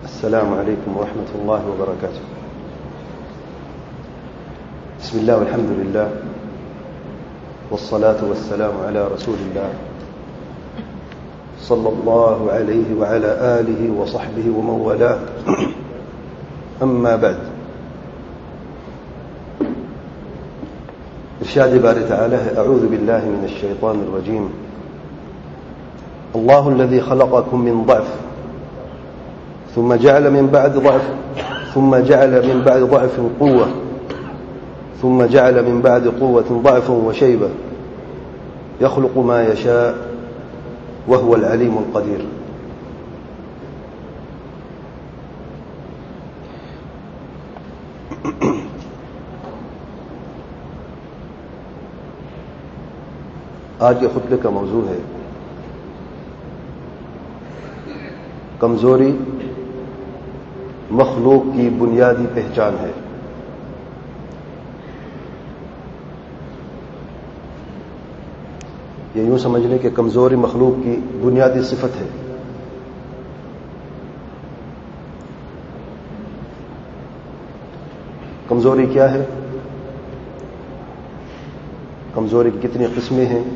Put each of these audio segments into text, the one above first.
السلام عليكم ورحمة الله وبركاته. بسم الله والحمد لله والصلاة والسلام على رسول الله صلى الله عليه وعلى آله وصحبه ومن والاه. أما بعد. إرشاد بارئ تعالى: أعوذ بالله من الشيطان الرجيم. الله الذي خلقكم من ضعف ثم جعل من بعد ضعف قوة ثم جعل من بعد قوة ضعفا وشيبة يخلق ما يشاء وهو العليم القدير. آج کے خطبے کا موضوع ہے کمزوری مخلوق کی بنیادی پہچان ہے. یہ یوں سمجھ لیں کہ کمزوری مخلوق کی بنیادی صفت ہے. کمزوری کیا ہے؟ کمزوری کی کتنی قسمیں ہیں؟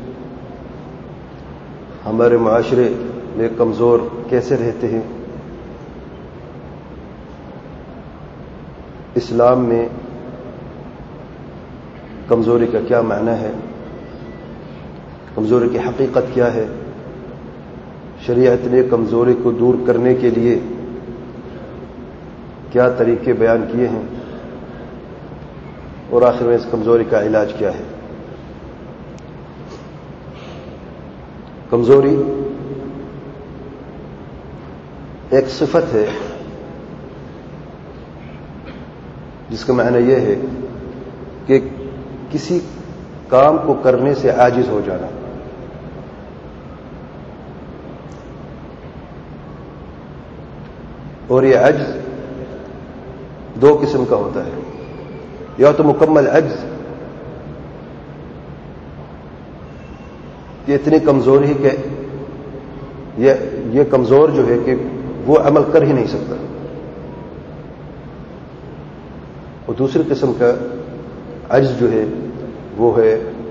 ہمارے معاشرے میں کمزور کیسے رہتے ہیں؟ اسلام میں کمزوری کا کیا معنی ہے؟ کمزوری کی حقیقت کیا ہے؟ شریعت نے کمزوری کو دور کرنے کے لیے کیا طریقے بیان کیے ہیں؟ اور آخر میں اس کمزوری کا علاج کیا ہے؟ کمزوری ایک صفت ہے جس کا معنی یہ ہے کہ کسی کام کو کرنے سے عاجز ہو جانا. اور یہ عجز دو قسم کا ہوتا ہے. یا تو مکمل عجز کہ اتنی کمزوری کہ یہ کمزور جو ہے کہ وہ عمل کر ہی نہیں سکتا. اور دوسری قسم کا عجز جو ہے وہ ہے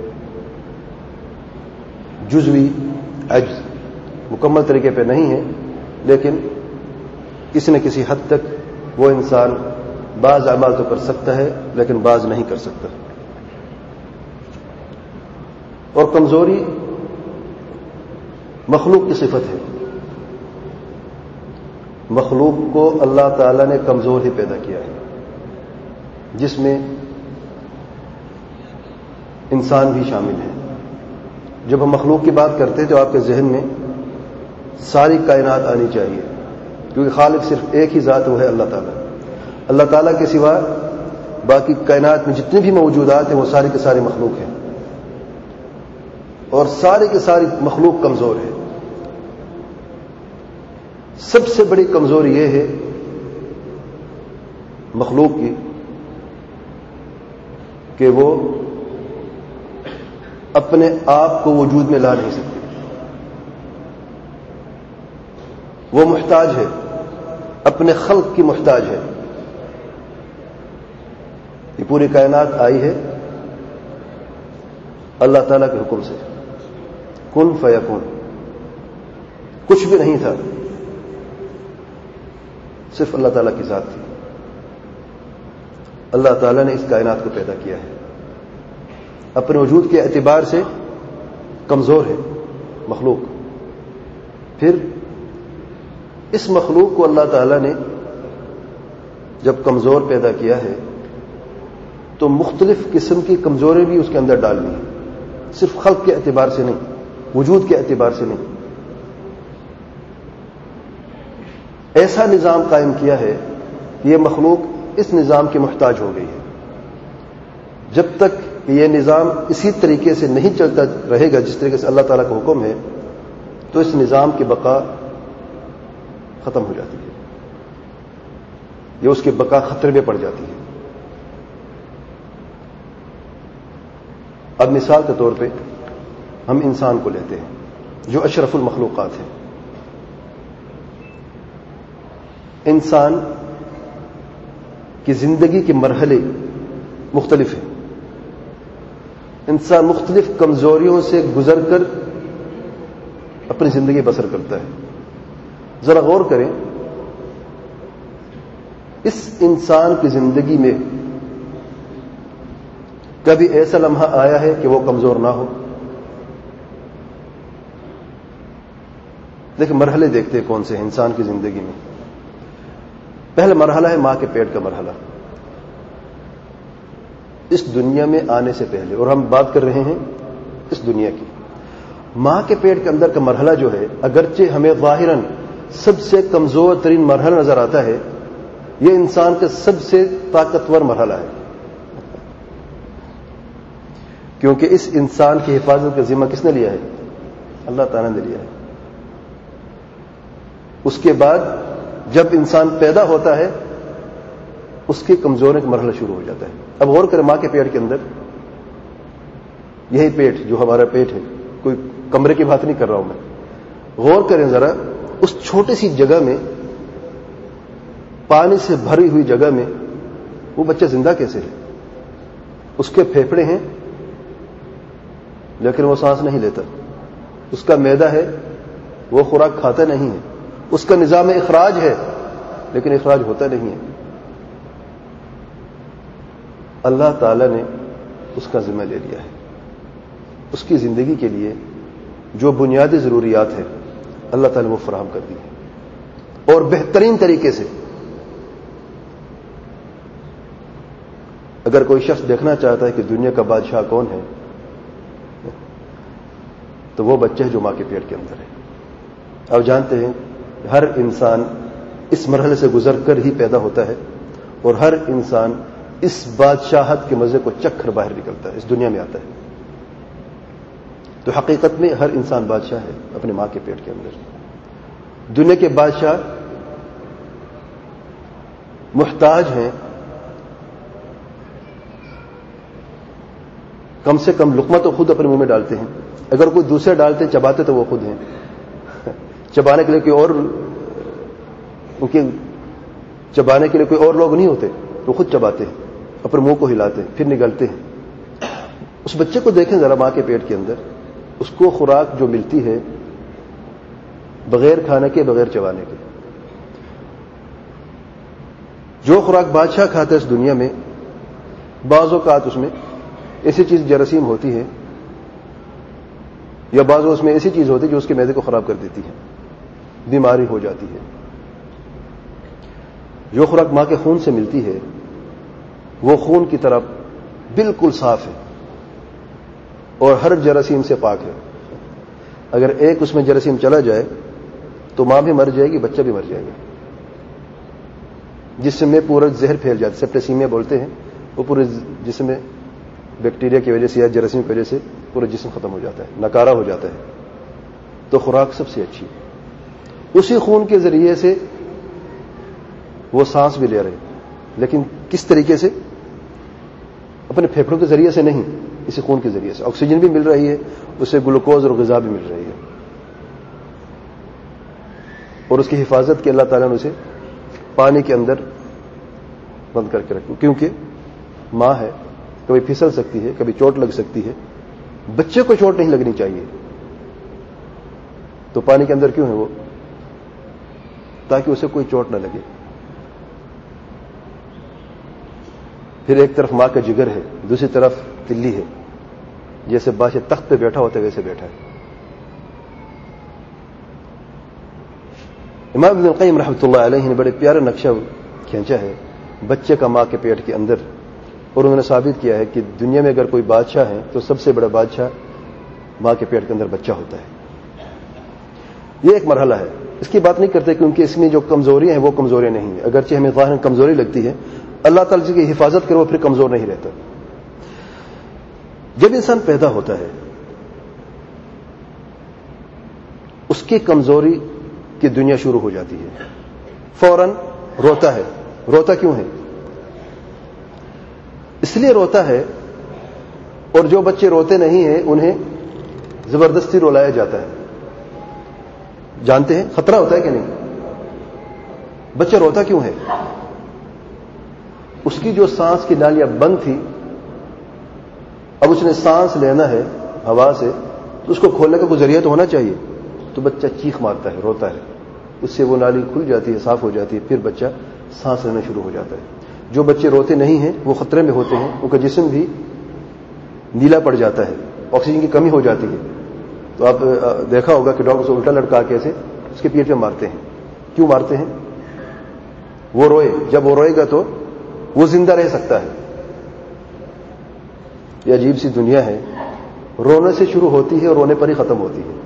جزوی عجز. مکمل طریقے پہ نہیں ہے لیکن کسی نہ کسی حد تک وہ انسان بعض اعمال تو کر سکتا ہے لیکن بعض نہیں کر سکتا. اور کمزوری مخلوق کی صفت ہے. مخلوق کو اللہ تعالی نے کمزور ہی پیدا کیا ہے، جس میں انسان بھی شامل ہے. جب ہم مخلوق کی بات کرتے ہیں تو آپ کے ذہن میں ساری کائنات آنی چاہیے، کیونکہ خالق صرف ایک ہی ذات وہ ہے اللہ تعالیٰ. اللہ تعالیٰ کے سوا باقی کائنات میں جتنے بھی موجودات ہیں وہ ساری کے ساری مخلوق ہیں، اور ساری کی ساری مخلوق کمزور ہے. سب سے بڑی کمزوری یہ ہے مخلوق کی کہ وہ اپنے آپ کو وجود میں لا نہیں سکتی. وہ محتاج ہے، اپنے خلق کی محتاج ہے. یہ پوری کائنات آئی ہے اللہ تعالیٰ کے حکم سے. کن فیکون. کچھ بھی نہیں تھا، صرف اللہ تعالیٰ کی ذات تھی. اللہ تعالیٰ نے اس کائنات کو پیدا کیا ہے. اپنے وجود کے اعتبار سے کمزور ہے مخلوق. پھر اس مخلوق کو اللہ تعالیٰ نے جب کمزور پیدا کیا ہے تو مختلف قسم کی کمزوری بھی اس کے اندر ڈالنی ہے. صرف خلق کے اعتبار سے نہیں، وجود کے اعتبار سے نہیں. ایسا نظام قائم کیا ہے کہ یہ مخلوق اس نظام کی محتاج ہو گئی ہے. جب تک یہ نظام اسی طریقے سے نہیں چلتا رہے گا جس طریقے سے اللہ تعالیٰ کا حکم ہے تو اس نظام کی بقا ختم ہو جاتی ہے، یہ اس کی بقا خطرے میں پڑ جاتی ہے. اب مثال کے طور پہ ہم انسان کو لیتے ہیں جو اشرف المخلوقات ہیں. انسان کی زندگی کے مرحلے مختلف ہیں. انسان مختلف کمزوریوں سے گزر کر اپنی زندگی بسر کرتا ہے. ذرا غور کریں، اس انسان کی زندگی میں کبھی ایسا لمحہ آیا ہے کہ وہ کمزور نہ ہو؟ دیکھیں مرحلے دیکھتے ہیں کون سے ہیں انسان کی زندگی میں. پہلا مرحلہ ہے ماں کے پیٹ کا مرحلہ. اس دنیا میں آنے سے پہلے، اور ہم بات کر رہے ہیں اس دنیا کی. ماں کے پیٹ کے اندر کا مرحلہ جو ہے، اگرچہ ہمیں ظاہراً سب سے کمزور ترین مرحلہ نظر آتا ہے، یہ انسان کا سب سے طاقتور مرحلہ ہے، کیونکہ اس انسان کی حفاظت کا ذمہ کس نے لیا ہے؟ اللہ تعالیٰ نے لیا ہے. اس کے بعد جب انسان پیدا ہوتا ہے اس کی کمزوری کا مرحلہ شروع ہو جاتا ہے. اب غور کریں ماں کے پیٹ کے اندر، یہی پیٹ جو ہمارا پیٹ ہے، کوئی کمرے کی بات نہیں کر رہا ہوں میں. غور کریں ذرا، اس چھوٹی سی جگہ میں، پانی سے بھری ہوئی جگہ میں وہ بچہ زندہ کیسے ہے؟ اس کے پھیپھڑے ہیں لیکن وہ سانس نہیں لیتا. اس کا معدہ ہے، وہ خوراک کھاتا نہیں ہے. اس کا نظام اخراج ہے لیکن اخراج ہوتا نہیں ہے. اللہ تعالی نے اس کا ذمہ لے لیا ہے. اس کی زندگی کے لیے جو بنیادی ضروریات ہیں اللہ تعالی نے وہ فراہم کر دی ہے، اور بہترین طریقے سے. اگر کوئی شخص دیکھنا چاہتا ہے کہ دنیا کا بادشاہ کون ہے تو وہ بچہ ہے جو ماں کے پیٹ کے اندر ہے. آپ جانتے ہیں ہر انسان اس مرحلے سے گزر کر ہی پیدا ہوتا ہے، اور ہر انسان اس بادشاہت کے مزے کو چکھ کر باہر نکلتا ہے، اس دنیا میں آتا ہے. تو حقیقت میں ہر انسان بادشاہ ہے اپنے ماں کے پیٹ کے اندر. دنیا کے بادشاہ محتاج ہیں کم سے کم لقمہ تو خود اپنے منہ میں ڈالتے ہیں. اگر کوئی دوسرے ڈالتے چباتے تو وہ خود ہیں. چبانے کے لیے کوئی اور، ان کے چبانے کے لیے کوئی اور لوگ نہیں ہوتے، وہ خود چباتے ہیں، اپنے منہ کو ہلاتے ہیں، پھر نگلتے ہیں. اس بچے کو دیکھیں ذرا ماں کے پیٹ کے اندر، اس کو خوراک جو ملتی ہے بغیر کھانے کے، بغیر چبانے کے. جو خوراک بادشاہ کھاتا ہے اس دنیا میں، بعض اوقات اس میں ایسی چیز جراثیم ہوتی ہے یا بعض اس میں ایسی چیز ہوتی ہے جو اس کے معدے کو خراب کر دیتی ہے، بیماری ہو جاتی ہے. جو خوراک ماں کے خون سے ملتی ہے وہ خون کی طرح بالکل صاف ہے اور ہر جراثیم سے پاک ہے. اگر ایک اس میں جراثیم چلا جائے تو ماں بھی مر جائے گی، بچہ بھی مر جائے گا. جسم میں پورا زہر پھیل جاتا ہے، سیپٹیسیمیا بولتے ہیں. وہ پورے جسم میں بیکٹیریا کی وجہ سے یا جراثیم کی وجہ سے پورا جسم ختم ہو جاتا ہے، نکارہ ہو جاتا ہے. تو خوراک سب سے اچھی ہے. اسی خون کے ذریعے سے وہ سانس بھی لے رہے ہیں، لیکن کس طریقے سے؟ اپنے پھیپھڑوں کے ذریعے سے نہیں، اسی خون کے ذریعے سے. آکسیجن بھی مل رہی ہے، اسے گلوکوز اور غذا بھی مل رہی ہے، اور اس کی حفاظت کے اللہ تعالیٰ نے اسے پانی کے اندر بند کر کے رکھا، کیونکہ ماں ہے، کبھی پھسل سکتی ہے، کبھی چوٹ لگ سکتی ہے. بچے کو چوٹ نہیں لگنی چاہیے، تو پانی کے اندر کیوں ہے وہ؟ تاکہ اسے کوئی چوٹ نہ لگے. پھر ایک طرف ماں کا جگر ہے، دوسری طرف تلی ہے. جیسے بادشاہ تخت پہ بیٹھا ہوتا ہے ویسے بیٹھا ہے. امام ابن القیم رحمۃ اللہ علیہ نے بڑے پیارا نقشہ کھینچا ہے بچے کا ماں کے پیٹ کے اندر، اور انہوں نے ثابت کیا ہے کہ دنیا میں اگر کوئی بادشاہ ہے تو سب سے بڑا بادشاہ ماں کے پیٹ کے اندر بچہ ہوتا ہے. یہ ایک مرحلہ ہے، اس کی بات نہیں کرتے کیونکہ اس میں جو کمزوریاں ہیں وہ کمزوریاں نہیں ہیں. اگرچہ ہمیں ظاہراً کمزوری لگتی ہے، اللہ تعالیٰ کی حفاظت کرے وہ پھر کمزور نہیں رہتا. جب انسان پیدا ہوتا ہے اس کی کمزوری کی دنیا شروع ہو جاتی ہے. فوراً روتا ہے. روتا کیوں ہے؟ اس لیے روتا ہے، اور جو بچے روتے نہیں ہیں انہیں زبردستی رلایا جاتا ہے. جانتے ہیں خطرہ ہوتا ہے کہ نہیں؟ بچہ روتا کیوں ہے؟ اس کی جو سانس کی نالیاں بند تھی، اب اس نے سانس لینا ہے ہوا سے، تو اس کو کھولنے کا کوئی ذریعہ تو ہونا چاہیے. تو بچہ چیخ مارتا ہے، روتا ہے، اس سے وہ نالی کھل جاتی ہے، صاف ہو جاتی ہے، پھر بچہ سانس لینا شروع ہو جاتا ہے. جو بچے روتے نہیں ہیں وہ خطرے میں ہوتے ہیں، ان کا جسم بھی نیلا پڑ جاتا ہے، آکسیجن کی کمی ہو جاتی ہے. تو آپ دیکھا ہوگا کہ ڈاکٹر سے الٹا لٹکا کے ایسے اس کے پیٹ پہ مارتے ہیں. کیوں مارتے ہیں؟ وہ روئے، جب وہ روئے گا تو وہ زندہ رہ سکتا ہے. یہ عجیب سی دنیا ہے، رونے سے شروع ہوتی ہے اور رونے پر ہی ختم ہوتی ہے.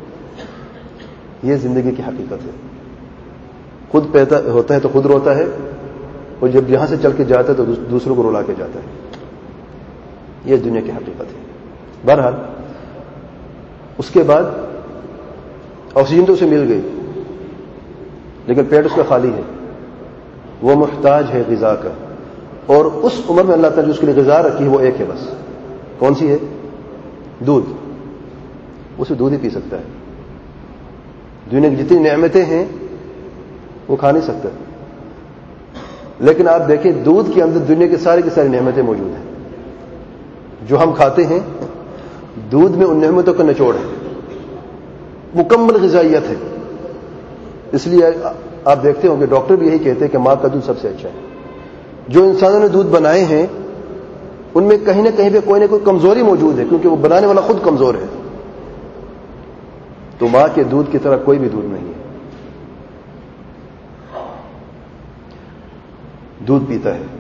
یہ زندگی کی حقیقت ہے. خود پیدا ہوتا ہے تو خود روتا ہے، اور جب یہاں سے چل کے جاتا ہے تو دوسروں کو رلا کے جاتا ہے. یہ دنیا کی حقیقت ہے. بہرحال اس کے بعد آکسیجن تو اسے مل گئی، لیکن پیٹ اس کا خالی ہے، وہ محتاج ہے غذا کا. اور اس عمر میں اللہ تعالیٰ نے اس کے لیے غذا رکھی ہے وہ ایک ہے بس. کون سی ہے؟ دودھ. اسے دودھ ہی پی سکتا ہے. دنیا کی جتنی نعمتیں ہیں وہ کھا نہیں سکتا. لیکن آپ دیکھیں دودھ کے اندر دنیا کی ساری نعمتیں موجود ہیں. جو ہم کھاتے ہیں دودھ میں ان نعمتوں کا نچوڑ ہے، مکمل غذائیت ہے. اس لیے آپ دیکھتے ہوں کہ ڈاکٹر بھی یہی کہتے ہیں کہ ماں کا دودھ سب سے اچھا ہے. جو انسانوں نے دودھ بنائے ہیں ان میں کہیں نہ کہیں پہ کوئی نہ کوئی کمزوری موجود ہے، کیونکہ وہ بنانے والا خود کمزور ہے. تو ماں کے دودھ کی طرح کوئی بھی دودھ نہیں ہے. دودھ پیتا ہے،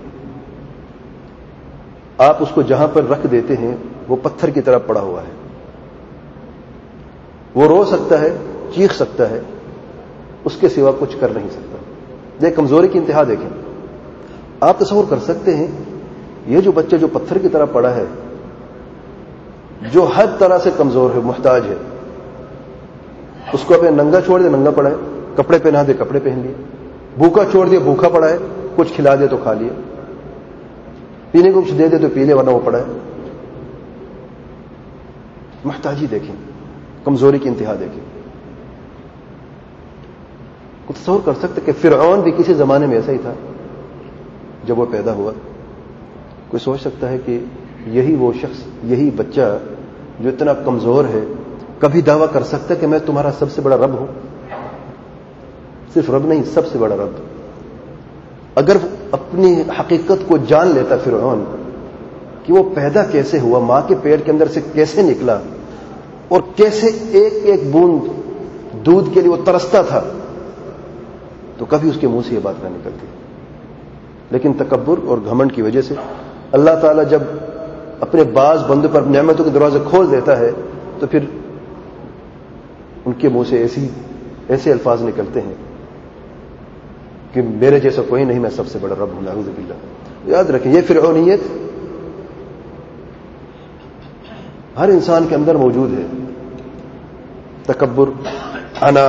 آپ اس کو جہاں پر رکھ دیتے ہیں وہ پتھر کی طرح پڑا ہوا ہے. وہ رو سکتا ہے، چیخ سکتا ہے، اس کے سوا کچھ کر نہیں سکتا. یہ کمزوری کی انتہا دیکھیں. آپ تصور کر سکتے ہیں یہ جو بچہ جو پتھر کی طرح پڑا ہے، جو ہر طرح سے کمزور ہے، محتاج ہے، اس کو اپنے ننگا چھوڑ دے ننگا پڑا ہے، کپڑے پہنا دے کپڑے پہن لیے، بھوکا چھوڑ دے بھوکا پڑا ہے، کچھ کھلا دے تو کھا لیا، پینے کو کچھ دے دے تو پی لے ورنہ وہ پڑا ہے. محتاجی دیکھیں، کمزوری کی انتہا دیکھیں. کچھ تصور کر سکتے کہ فرعون بھی کسی زمانے میں ایسا ہی تھا جب وہ پیدا ہوا. کوئی سوچ سکتا ہے کہ یہی وہ شخص، یہی بچہ جو اتنا کمزور ہے، کبھی دعویٰ کر سکتا ہے کہ میں تمہارا سب سے بڑا رب ہوں؟ صرف رب نہیں، سب سے بڑا رب. اگر اپنی حقیقت کو جان لیتا فرعون کہ وہ پیدا کیسے ہوا، ماں کے پیٹ کے اندر سے کیسے نکلا، اور کیسے ایک ایک بوند دودھ کے لیے وہ ترستا تھا، تو کبھی اس کے منہ سے یہ بات نہ نکلتی. لیکن تکبر اور گھمنڈ کی وجہ سے اللہ تعالیٰ جب اپنے بعض بندوں پر نعمتوں کے دروازے کھول دیتا ہے تو پھر ان کے منہ سے ایسے الفاظ نکلتے ہیں کہ میرے جیسا کوئی نہیں، میں سب سے بڑا رب ہوں، نعوذ باللہ. یاد رکھیں یہ فرعونیت ہر انسان کے اندر موجود ہے. تکبر، انا.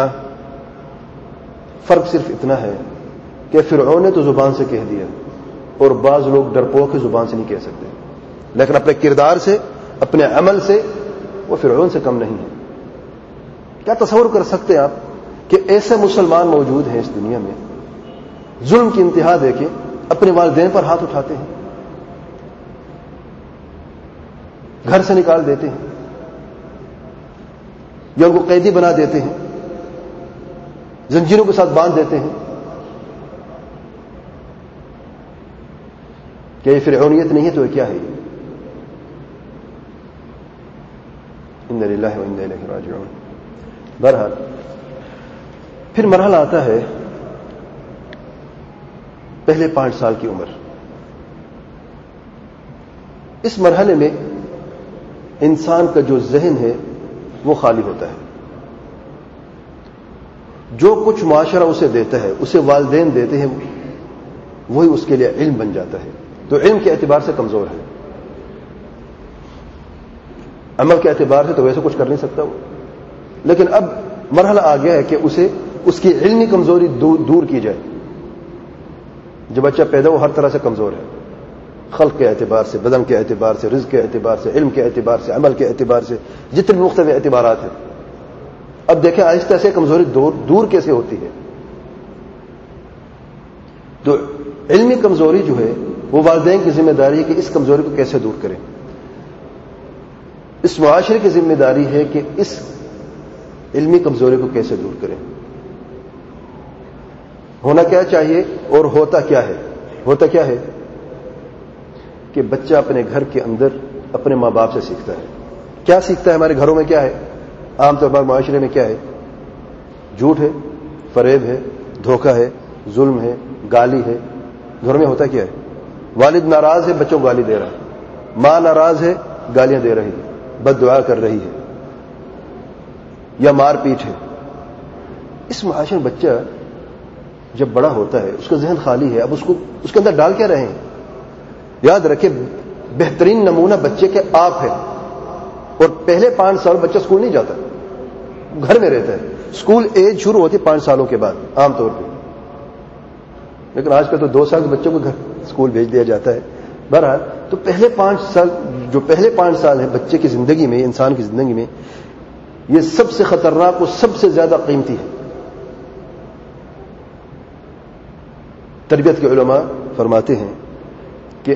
فرق صرف اتنا ہے کہ فرعون نے تو زبان سے کہہ دیا، اور بعض لوگ ڈرپوک کی زبان سے نہیں کہہ سکتے، لیکن اپنے کردار سے، اپنے عمل سے وہ فرعون سے کم نہیں ہے. کیا تصور کر سکتے ہیں آپ کہ ایسے مسلمان موجود ہیں اس دنیا میں، ظلم کی انتہا دیکھیں، اپنے والدین پر ہاتھ اٹھاتے ہیں، گھر سے نکال دیتے ہیں، یا ان کو قیدی بنا دیتے ہیں، زنجیروں کے ساتھ باندھ دیتے ہیں. کیا یہ فرعونیت نہیں ہے تو یہ کیا ہے؟ انا للہ و انا الیہ راجعون. بہرحال پھر مرحلہ آتا ہے پہلے 5 سال کی عمر. اس مرحلے میں انسان کا جو ذہن ہے وہ خالی ہوتا ہے. جو کچھ معاشرہ اسے دیتا ہے، اسے والدین دیتے ہیں، وہی اس کے لیے علم بن جاتا ہے. تو علم کے اعتبار سے کمزور ہے، عمل کے اعتبار سے تو ویسے کچھ کر نہیں سکتا وہ. لیکن اب مرحلہ آ گیا ہے کہ اسے اس کی علمی کمزوری دور کی جائے. جو بچہ پیدا وہ ہر طرح سے کمزور ہے، خلق کے اعتبار سے، بدن کے اعتبار سے، رزق کے اعتبار سے، علم کے اعتبار سے، عمل کے اعتبار سے، جتنے مختلف اعتبارات ہیں. اب دیکھیں آہستہ سے کمزوری دور کیسے ہوتی ہے. تو علمی کمزوری جو ہے وہ والدین کی ذمہ داری ہے کہ اس کمزوری کو کیسے دور کریں. اس معاشرے کی ذمہ داری ہے کہ اس علمی کمزوری کو کیسے دور کریں. ہونا کیا چاہیے اور ہوتا کیا ہے؟ ہوتا کیا ہے کہ بچہ اپنے گھر کے اندر اپنے ماں باپ سے سیکھتا ہے. کیا سیکھتا ہے؟ ہمارے گھروں میں کیا ہے؟ عام طور پر معاشرے میں کیا ہے؟ جھوٹ ہے، فریب ہے، دھوکہ ہے، ظلم ہے، گالی ہے. گھروں میں ہوتا کیا ہے؟ والد ناراض ہے، بچوں کو گالی دے رہا ہے. ماں ناراض ہے، گالیاں دے رہی ہے، بد دعا کر رہی ہے، یا مار پیٹ ہے. اس معاشرے میں بچہ جب بڑا ہوتا ہے اس کا ذہن خالی ہے. اب اس کے اندر ڈال کیا رہے ہیں؟ یاد رکھے بہترین نمونہ بچے کے آپ ہے. اور پہلے 5 سال بچہ اسکول نہیں جاتا، گھر میں رہتا ہے. اسکول ایج شروع ہوتی ہے 5 سالوں کے بعد عام طور پہ، لیکن آج کل تو 2 سال کے بچوں کو گھر اسکول بھیج دیا جاتا ہے. بہرحال تو پہلے 5 سال ہیں بچے کی زندگی میں، انسان کی زندگی میں، یہ سب سے خطرناک اور سب سے زیادہ قیمتی ہے. تربیت کے علماء فرماتے ہیں کہ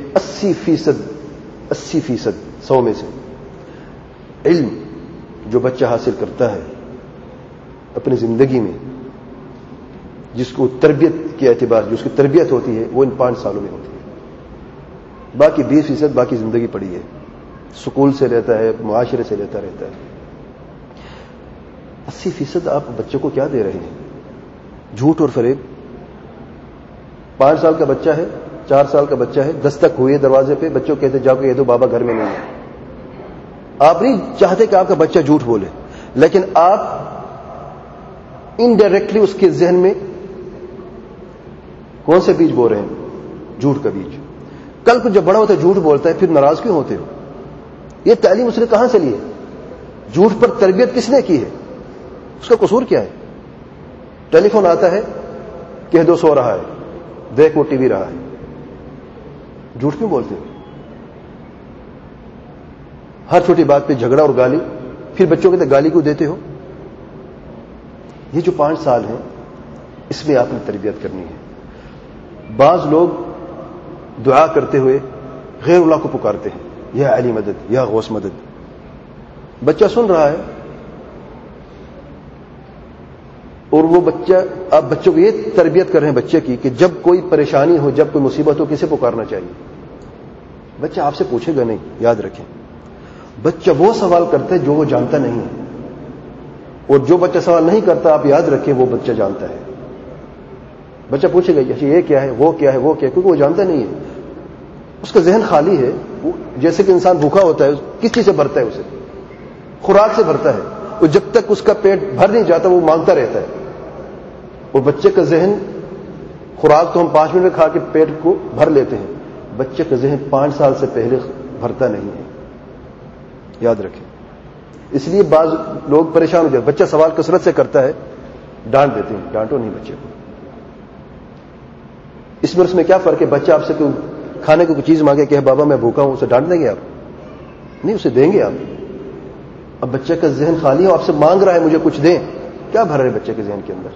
80% 100 میں سے علم جو بچہ حاصل کرتا ہے اپنی زندگی میں، جس کو تربیت کے اعتبار جو اس کی تربیت ہوتی ہے، وہ ان 5 سالوں میں ہوتی ہے. باقی 20% باقی زندگی پڑی ہے، سکول سے لیتا ہے، معاشرے سے لیتا رہتا ہے. 80% آپ بچوں کو کیا دے رہے ہیں؟ جھوٹ اور فریب. 5 سال کا بچہ ہے، 4 سال کا بچہ ہے، دستک ہوئی ہے دروازے پہ، بچوں کہتے جاؤ کہ یہ تو بابا گھر میں نہیں ہے. آپ نہیں چاہتے کہ آپ کا بچہ جھوٹ بولے، لیکن آپ انڈائریکٹلی اس کے ذہن میں کون سے بیج بو رہے ہیں؟ جھوٹ کا بیج. کل کو جب بڑا ہوتا ہے جھوٹ بولتا ہے، پھر ناراض کیوں ہوتے ہو؟ یہ تعلیم اس نے کہاں سے لی ہے؟ جھوٹ پر تربیت کس نے کی ہے؟ اس کا قصور کیا ہے؟ ٹیلی فون آتا ہے، کہہ دو سو رہا ہے، دیکھ وہ ٹی وی رہا ہے. جھوٹ کیوں بولتے ہو؟ ہر چھوٹی بات پہ جھگڑا اور گالی، پھر بچوں کے گالی کو دیتے ہو. یہ جو 5 سال ہیں اس میں آپ نے تربیت کرنی ہے. بعض لوگ دعا کرتے ہوئے غیر اللہ کو پکارتے ہیں، یا علی مدد، یا غوث مدد. بچہ سن رہا ہے اور وہ بچہ، آپ بچوں کو یہ تربیت کر رہے ہیں بچے کی کہ جب کوئی پریشانی ہو، جب کوئی مصیبت ہو، کسے پکارنا چاہیے. بچہ آپ سے پوچھے گا نہیں، یاد رکھیں. بچہ وہ سوال کرتا ہے جو وہ جانتا نہیں ہے، اور جو بچہ سوال نہیں کرتا آپ یاد رکھیں وہ بچہ جانتا ہے. بچہ پوچھے گا یہ کیا ہے، وہ کیا ہے، وہ کیا ہے، کیونکہ وہ جانتا نہیں ہے. اس کا ذہن خالی ہے. جیسے کہ انسان بھوکا ہوتا ہے، کس چیز سے بھرتا ہے؟ اسے خوراک سے بھرتا ہے. اور جب تک اس کا پیٹ بھر نہیں جاتا وہ مانگتا رہتا ہے. اور بچے کا ذہن، خوراک تو ہم 5 منٹ میں کھا کے پیٹ کو بھر لیتے ہیں، بچے کا ذہن 5 سال سے پہلے بھرتا نہیں ہے. یاد رکھیں. اس لیے بعض لوگ پریشان ہو جاتے، بچہ سوال کثرت سے کرتا ہے، ڈانٹ دیتے ہیں. ڈانٹو نہیں بچے کو. اس میں اس میں کیا فرق ہے؟ بچہ آپ سے کوئی کھانے کو کوئی چیز مانگے کہ بابا میں بھوکا ہوں، اسے ڈانٹ دیں گے آپ؟ نہیں، اسے دیں گے آپ. اب بچے کا ذہن خالی ہے، آپ سے مانگ رہا ہے مجھے کچھ دیں، کیا بھر رہے بچے کے ذہن کے اندر؟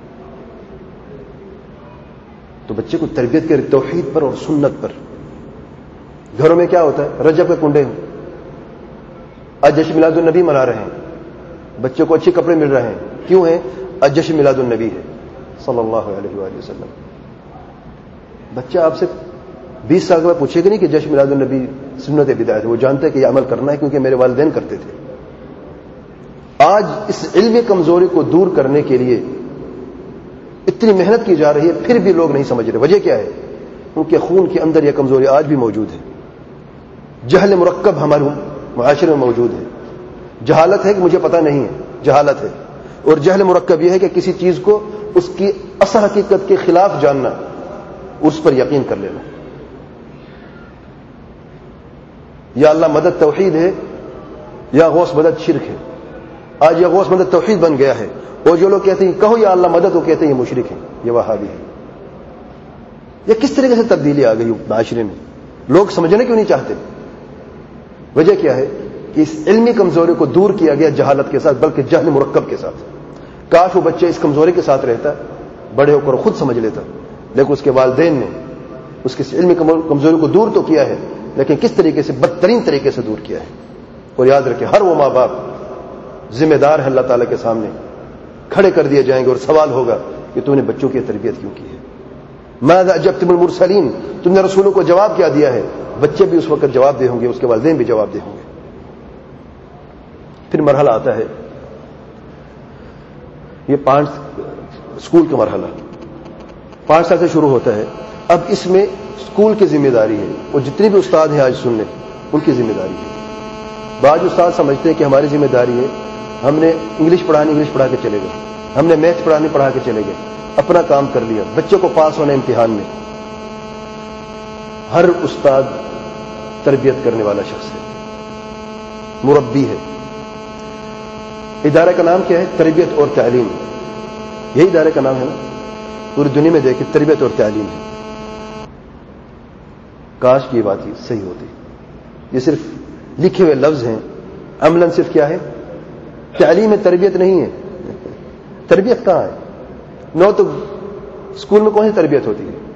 تو بچے کو تربیت کرے توحید پر اور سنت پر. گھروں میں کیا ہوتا ہے؟ رجب کے کنڈے ہیں، آج جشن میلاد النبی منا رہے ہیں، بچوں کو اچھے کپڑے مل رہے ہیں. کیوں ہیں؟ آج جشن میلاد النبی ہے صلی اللہ علیہ وآلہ وسلم. بچہ آپ سے 20 سال کے بعد پوچھے گا نہیں کہ جشن میلاد النبی سنت بدعت ہے. وہ جانتا ہے کہ یہ عمل کرنا ہے کیونکہ میرے والدین کرتے تھے. آج اس علمی کمزوری کو دور کرنے کے لیے اتنی محنت کی جا رہی ہے، پھر بھی لوگ نہیں سمجھ رہے. وجہ کیا ہے؟ ان کے خون کے اندر یہ کمزوری آج بھی موجود ہے. جہل مرکب ہمارے معاشرے میں موجود ہے. جہالت ہے کہ مجھے پتہ نہیں ہے، جہالت ہے. اور جہل مرکب یہ ہے کہ کسی چیز کو اس کی اصل حقیقت کے خلاف جاننا، اس پر یقین کر لینا. یا اللہ مدد توحید ہے، یا غوث مدد شرک ہے. آج یہ غوث مدد توحید بن گیا ہے، اور جو لوگ کہتے ہیں کہو یا اللہ مدد، وہ کہتے ہیں یہ مشرک ہے، یہ وہابی ہے. یہ کس طریقے سے تبدیلی آ گئی معاشرے میں؟ لوگ سمجھنے کیوں نہیں چاہتے؟ وجہ کیا ہے؟ کہ اس علمی کمزوری کو دور کیا گیا جہالت کے ساتھ، بلکہ جہل مرکب کے ساتھ. کاش وہ بچے اس کمزوری کے ساتھ رہتا، بڑے ہو کر خود سمجھ لیتا لیکن اس کے والدین نے اس کی علمی کمزوری کو دور تو کیا ہے، لیکن کس طریقے سے؟ بدترین طریقے سے دور کیا ہے. اور یاد رکھیں، ہر وہ ماں باپ ذمہ دار ہے، اللہ تعالیٰ کے سامنے کھڑے کر دیے جائیں گے اور سوال ہوگا کہ تم نے بچوں کی تربیت کیوں کی ہے. ماذا اجبتم المرسلین، تم نے رسولوں کو جواب کیا دیا ہے؟ بچے بھی اس وقت جواب دے ہوں گے، اس کے والدین بھی جواب دے ہوں گے. پھر مرحلہ آتا ہے یہ 5 اسکول کا مرحلہ، 5 سال سے شروع ہوتا ہے. اب اس میں اسکول کی ذمہ داری ہے، اور جتنے بھی استاد ہیں آج سن لیں، ان کی ذمہ داری ہے. بعض استاد سمجھتے ہیں کہ ہماری ذمہ داری ہے، ہم نے انگلش پڑھا کے چلے گئے، ہم نے میتھ پڑھا کے چلے گئے، اپنا کام کر لیا، بچے کو پاس ہونا امتحان میں. ہر استاد تربیت کرنے والا شخص ہے، مربی ہے. ادارے کا نام کیا ہے؟ تربیت اور تعلیم. یہی ادارے کا نام ہے نا؟ پوری دنیا میں دیکھیں تربیت اور تعلیم ہے. کاش کی یہ بات ہی صحیح ہوتی. یہ صرف لکھے ہوئے لفظ ہیں، عملاً صرف کیا ہے؟ تعلیم ہے، تربیت نہیں ہے. تربیت کہاں ہے؟ نو تو اسکول میں کون سی تربیت ہوتی ہے؟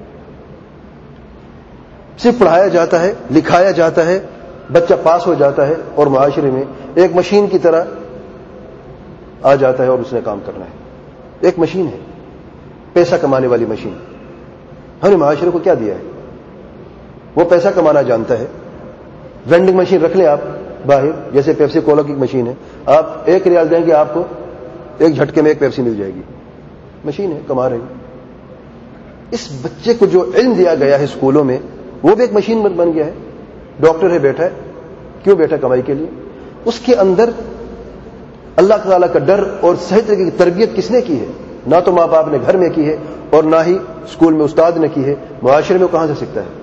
صرف پڑھایا جاتا ہے، لکھایا جاتا ہے، بچہ پاس ہو جاتا ہے، اور معاشرے میں ایک مشین کی طرح آ جاتا ہے اور اس نے کام کرنا ہے. ایک مشین ہے، پیسہ کمانے والی مشین. ہم نے معاشرے کو کیا دیا ہے؟ وہ پیسہ کمانا جانتا ہے. وینڈنگ مشین رکھ لیں آپ باہر، جیسے پیپسی کولا کی مشین ہے، آپ 1 ریال دیں گے، آپ کو ایک جھٹکے میں 1 پیپسی مل جائے گی. مشین ہے، کما رہی. اس بچے کو جو علم دیا گیا ہے اسکولوں میں، وہ بھی ایک مشین بن گیا ہے. ڈاکٹر ہے، بیٹھا ہے، کیوں بیٹھا؟ کمائی کے لیے. اس کے اندر اللہ تعالیٰ کا ڈر اور صحیح طریقے کی تربیت کس نے کی ہے؟ نہ تو ماں باپ نے گھر میں کی ہے، اور نہ ہی اسکول میں استاد نے کی ہے. معاشرے میں کہاں سے سیکھتا ہے؟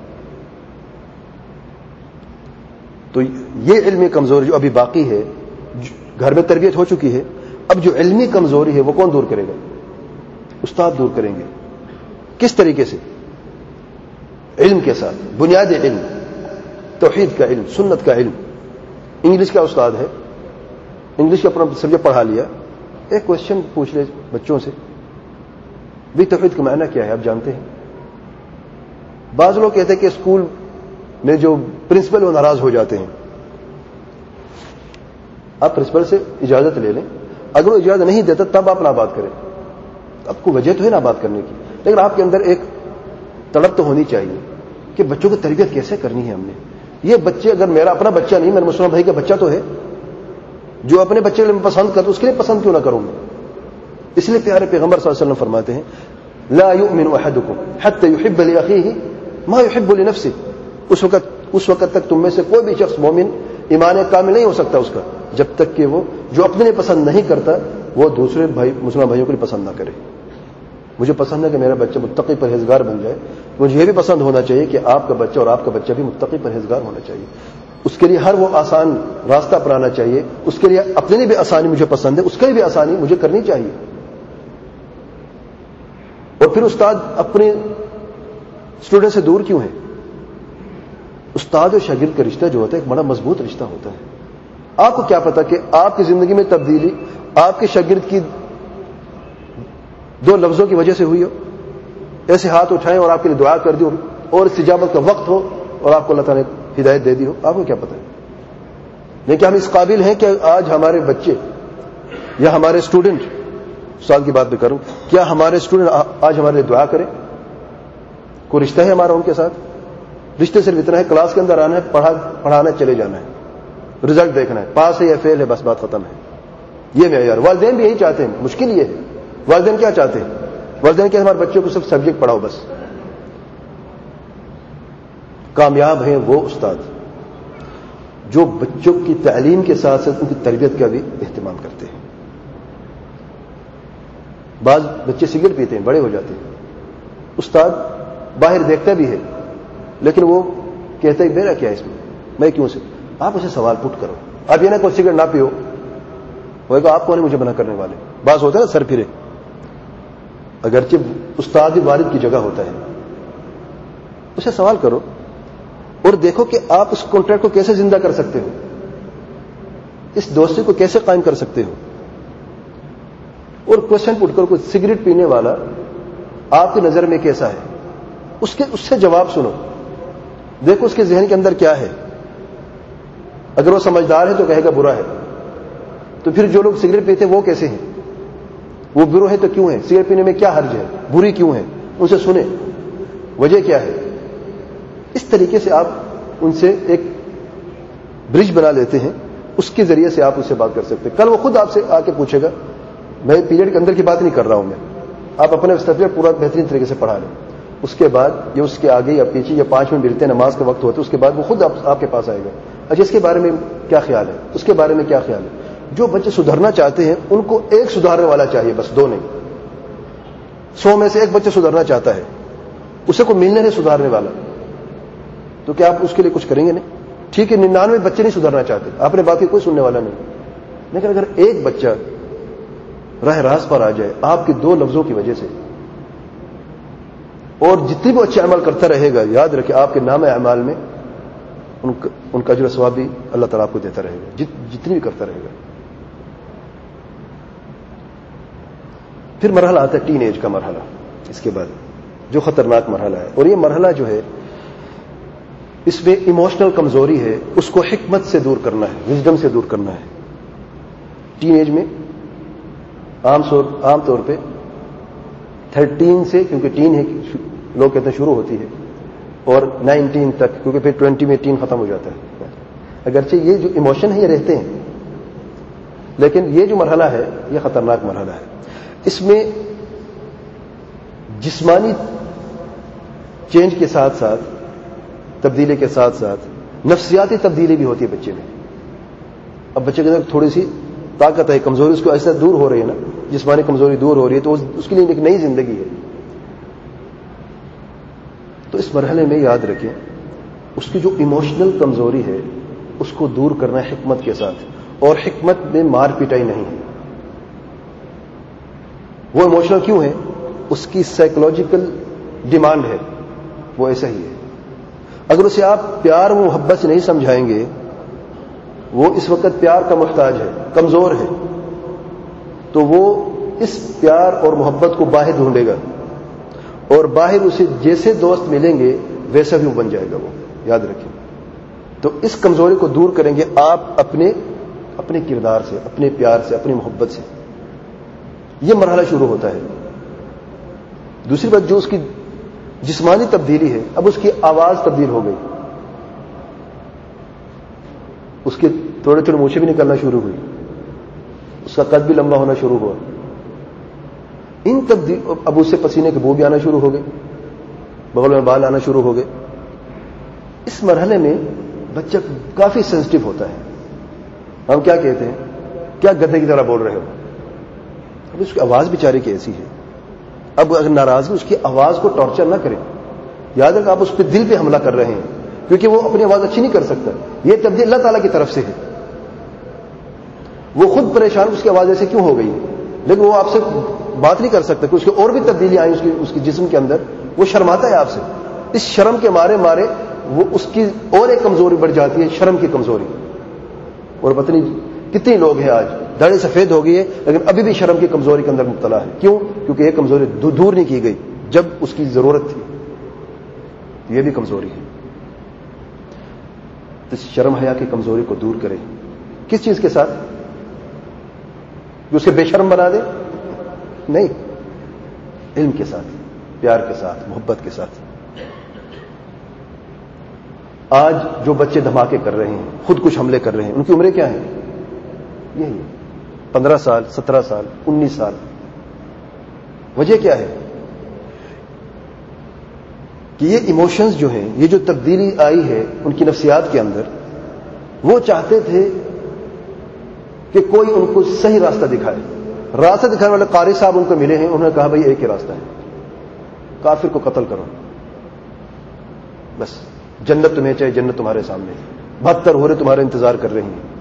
تو یہ علمی کمزوری جو ابھی باقی ہے، گھر میں تربیت ہو چکی ہے، اب جو علمی کمزوری ہے وہ کون دور کرے گا؟ استاد دور کریں گے. کس طریقے سے؟ علم کے ساتھ، بنیادی علم، توحید کا علم، سنت کا علم. انگلش کا استاد ہے، انگلش کا اپنا سبجیکٹ پڑھا لیا، ایک کوشچن پوچھ لے بچوں سے، بھی توحید کا معنی کیا ہے آپ جانتے ہیں؟ بعض لوگ کہتے ہیں کہ اسکول میں جو پرنسپل وہ ناراض ہو جاتے ہیں. آپ پرنسپل سے اجازت لے لیں، اگر وہ اجازت نہیں دیتا تب آپ نہ بات کریں. آپ کو وجہ تو ہے نا بات کرنے کی، لیکن آپ کے اندر ایک تڑپ تو ہونی چاہیے کہ بچوں کی تربیت کیسے کرنی ہے. ہم نے یہ بچے، اگر میرا اپنا بچہ نہیں، میرے مسلمان بھائی کا بچہ تو ہے، جو اپنے بچے کو پسند کرتا اس کے لیے پسند کیوں نہ کروں میں؟ اس لیے پیارے پیغمبر صلی اللہ علیہ وسلم فرماتے ہیں لا یؤمن احدکم حتی یحب لاخیہ ما یحب لنفسہ. اس وقت تک تم میں سے کوئی بھی شخص مومن ایمان کامل نہیں ہو سکتا اس کا، جب تک کہ وہ جو اپنے لیے پسند نہیں کرتا وہ دوسرے بھائی مسلمان بھائیوں کو پسند نہ کرے. مجھے پسند ہے کہ میرا بچہ متقی پرہیزگار بن جائے، مجھے یہ بھی پسند ہونا چاہیے کہ آپ کا بچہ اور آپ کا بچہ بھی متقی پرہیزگار ہونا چاہیے. اس کے لیے ہر وہ آسان راستہ اپنانا چاہیے. اس کے لیے اپنے لیے بھی آسانی مجھے پسند ہے، اس کے لیے بھی آسانی مجھے کرنی چاہیے. اور پھر استاد اپنے اسٹوڈنٹ سے دور کیوں ہے؟ استاد اور شاگرد کا رشتہ جو ہوتا ہے ایک بڑا مضبوط رشتہ ہوتا ہے. آپ کو کیا پتا کہ آپ کی زندگی میں تبدیلی آپ کے شاگرد کی 2 لفظوں کی وجہ سے ہوئی ہو. ایسے ہاتھ اٹھائیں اور آپ کے لیے دعا کر دی اور استجابت کا وقت ہو اور آپ کو اللہ تعالیٰ نے ہدایت دے دی ہو. آپ کو کیا پتا ہے؟ لیکن ہم اس قابل ہیں کہ آج ہمارے بچے یا ہمارے اسٹوڈنٹ، استاد کی بات بھی کروں، کیا ہمارے اسٹوڈنٹ آج ہمارے لیے دعا کریں؟ کوئی رشتہ ہے ہمارا ان کے ساتھ؟ رشتے صرف اتنا ہے کلاس کے اندر آنا ہے، پڑھانا، چلے جانا ہے، رزلٹ دیکھنا ہے، پاس ہے یا فیل ہے، بس بات ختم ہے. یہ معیار. والدین بھی یہی چاہتے ہیں. مشکل یہ ہے، والدین کیا چاہتے ہیں؟ والدین کہ ہمارے بچوں کو صرف سبجیکٹ پڑھاؤ بس. کامیاب ہیں وہ استاد جو بچوں کی تعلیم کے ساتھ ساتھ ان کی تربیت کا بھی اہتمام کرتے ہیں. بعض بچے سگریٹ پیتے ہیں، بڑے ہو جاتے ہیں، استاد باہر دیکھتا بھی ہے لیکن وہ کہتا ہے میرا کیا ہے اس میں کیوں سے؟ آپ اسے سوال پٹ کرو. آپ یہ نہ کوئی سگریٹ نہ پیو، وہ کہا آپ کون ہے مجھے منع کرنے والے؟ بعض ہوتا ہے نا سر پھرے. اگرچہ استاد والد کی جگہ ہوتا ہے، اسے سوال کرو اور دیکھو کہ آپ اس کانٹریکٹ کو کیسے زندہ کر سکتے ہو، اس دوستی کو کیسے قائم کر سکتے ہو. اور کوشچن پٹ کرو، کوئی سگریٹ پینے والا آپ کی نظر میں کیسا ہے؟ اس سے جواب سنو، دیکھو اس کے ذہن کے اندر کیا ہے. اگر وہ سمجھدار ہے تو کہے گا برا ہے. تو پھر جو لوگ سگریٹ پیتے ہیں وہ کیسے ہیں؟ وہ برے ہیں تو کیوں ہیں؟ سگریٹ پینے میں کیا حرج ہے؟ بری کیوں ہے؟ ان سے سنیں وجہ کیا ہے. اس طریقے سے آپ ان سے ایک برج بنا لیتے ہیں، اس کے ذریعے سے آپ اس سے بات کر سکتے ہیں. کل وہ خود آپ سے آ کے پوچھے گا. میں پیریڈ کے اندر کی بات نہیں کر رہا ہوں، میں آپ اپنے سبجیکٹ پورا بہترین طریقے سے پڑھا لیں. اس کے بعد یا اس کے آگے یا پیچھے یا 5 منٹ ملتے ہیں، نماز کا وقت ہوتا ہے، اس کے بعد وہ خود آپ کے پاس آئے گا. اچھا اس کے بارے میں کیا خیال ہے، اس کے بارے میں کیا خیال ہے. جو بچے سدھرنا چاہتے ہیں ان کو ایک سدھارنے والا چاہیے، بس 2 نہیں. 100 میں سے ایک بچہ سدھرنا چاہتا ہے، اسے کو ملنے نہیں سدھارنے والا، تو کیا آپ اس کے لیے کچھ کریں گے؟ نہیں. ٹھیک ہے 99 بچے نہیں سدھرنا چاہتے، آپ نے باقی کوئی سننے والا نہیں. لیکن اگر ایک بچہ راہ راست پر آ جائے آپ کے 2 لفظوں کی وجہ سے، اور جتنی بھی اچھے عمل کرتا رہے گا، یاد رکھیں آپ کے نام اعمال میں ان کا اجر و ثواب بھی اللہ تعالیٰ آپ کو دیتا رہے گا، جتنی بھی کرتا رہے گا. پھر مرحلہ آتا ہے ٹین ایج کا مرحلہ، اس کے بعد جو خطرناک مرحلہ ہے. اور یہ مرحلہ جو ہے اس میں ایموشنل کمزوری ہے، اس کو حکمت سے دور کرنا ہے، وزڈم سے دور کرنا ہے. ٹین ایج میں عام طور پہ 13 سے، کیونکہ ٹین ہے لوگ کہتے ہیں شروع ہوتی ہے، اور 19 تک، کیونکہ پھر 20 میں ٹین ختم ہو جاتا ہے. اگرچہ یہ جو ایموشن ہے یہ رہتے ہیں، لیکن یہ جو مرحلہ ہے یہ خطرناک مرحلہ ہے. اس میں جسمانی چینج کے ساتھ ساتھ، تبدیلی کے ساتھ ساتھ نفسیاتی تبدیلی بھی ہوتی ہے بچے میں. اب بچے کے اندر تھوڑی سی طاقت ہے، کمزوری اس کو ایسا دور ہو رہی ہے نا، جسمانی کمزوری دور ہو رہی ہے، تو اس کے لیے ایک نئی زندگی ہے. تو اس مرحلے میں یاد رکھیں اس کی جو ایموشنل کمزوری ہے اس کو دور کرنا ہے حکمت کے ساتھ. اور حکمت میں مار پٹائی نہیں ہے. وہ ایموشنل کیوں ہے؟ اس کی سائیکولوجیکل ڈیمانڈ ہے، وہ ایسا ہی ہے. اگر اسے آپ پیار و محبت سے نہیں سمجھائیں گے، وہ اس وقت پیار کا محتاج ہے، کمزور ہے، تو وہ اس پیار اور محبت کو باہر ڈھونڈے گا، اور باہر اسے جیسے دوست ملیں گے ویسا بھی وہ بن جائے گا. وہ یاد رکھیں. تو اس کمزوری کو دور کریں گے آپ اپنے کردار سے، اپنے پیار سے، اپنی محبت سے. یہ مرحلہ شروع ہوتا ہے. دوسری بات جو اس کی جسمانی تبدیلی ہے، اب اس کی آواز تبدیل ہو گئی، اس کے تھوڑے تھوڑے مونچھیں بھی نکلنا شروع ہوئی، اس کا قد بھی لمبا ہونا شروع ہوا. ان تبدیل اب اس سے پسینے کے بو بھی آنا شروع ہو گئے، بغل میں بال آنا شروع ہو گئے. اس مرحلے میں بچہ کافی سینسٹیو ہوتا ہے. ہم کیا کہتے ہیں، کیا گدھے کی طرح بول رہے ہو. اب اس کی آواز بیچارے کی ایسی ہے. اب اگر ناراضگی اس کی آواز کو ٹارچر نہ کریں. یاد رکھ آپ اس پہ دل پہ حملہ کر رہے ہیں، کیونکہ وہ اپنی آواز اچھی نہیں کر سکتا. یہ تبدیل اللہ تعالیٰ کی طرف سے ہے. وہ خود پریشان اس کی آواز ایسے کیوں ہو گئی، لیکن وہ آپ سے بات نہیں کر سکتا کہ اس کی اور بھی تبدیلی آئی اس کی جسم کے اندر. وہ شرماتا ہے آپ سے. اس شرم کے مارے وہ اس کی اور ایک کمزوری بڑھ جاتی ہے، شرم کی کمزوری. اور پتہ نہیں کتنے لوگ ہیں آج داڑھی سفید ہو گئی ہے لیکن ابھی بھی شرم کی کمزوری کے اندر مبتلا ہے. کیوں؟ کیونکہ یہ کمزوری دور نہیں کی گئی جب اس کی ضرورت تھی. یہ بھی کمزوری ہے. تو شرم حیا کی کمزوری کو دور کرے. کس چیز کے ساتھ؟ جو اسے بے شرم بنا دے؟ نہیں، علم کے ساتھ، پیار کے ساتھ، محبت کے ساتھ. آج جو بچے دھماکے کر رہے ہیں، خود کچھ حملے کر رہے ہیں، ان کی عمریں کیا ہیں؟ یہی 15 سال، 17 سال، 19 سال. وجہ کیا ہے؟ کہ یہ ایموشنز جو ہیں، یہ جو تبدیلی آئی ہے ان کی نفسیات کے اندر، وہ چاہتے تھے کہ کوئی ان کو صحیح راستہ دکھائے. راستہ دکھانے والے قاری صاحب ان کو ملے ہیں، انہوں نے کہا بھائی ایک ہی راستہ ہے، کافر کو قتل کرو، بس جنت تمہیں چاہیے، جنت تمہارے سامنے، 72 ہو رہے تمہارا انتظار کر رہی ہیں.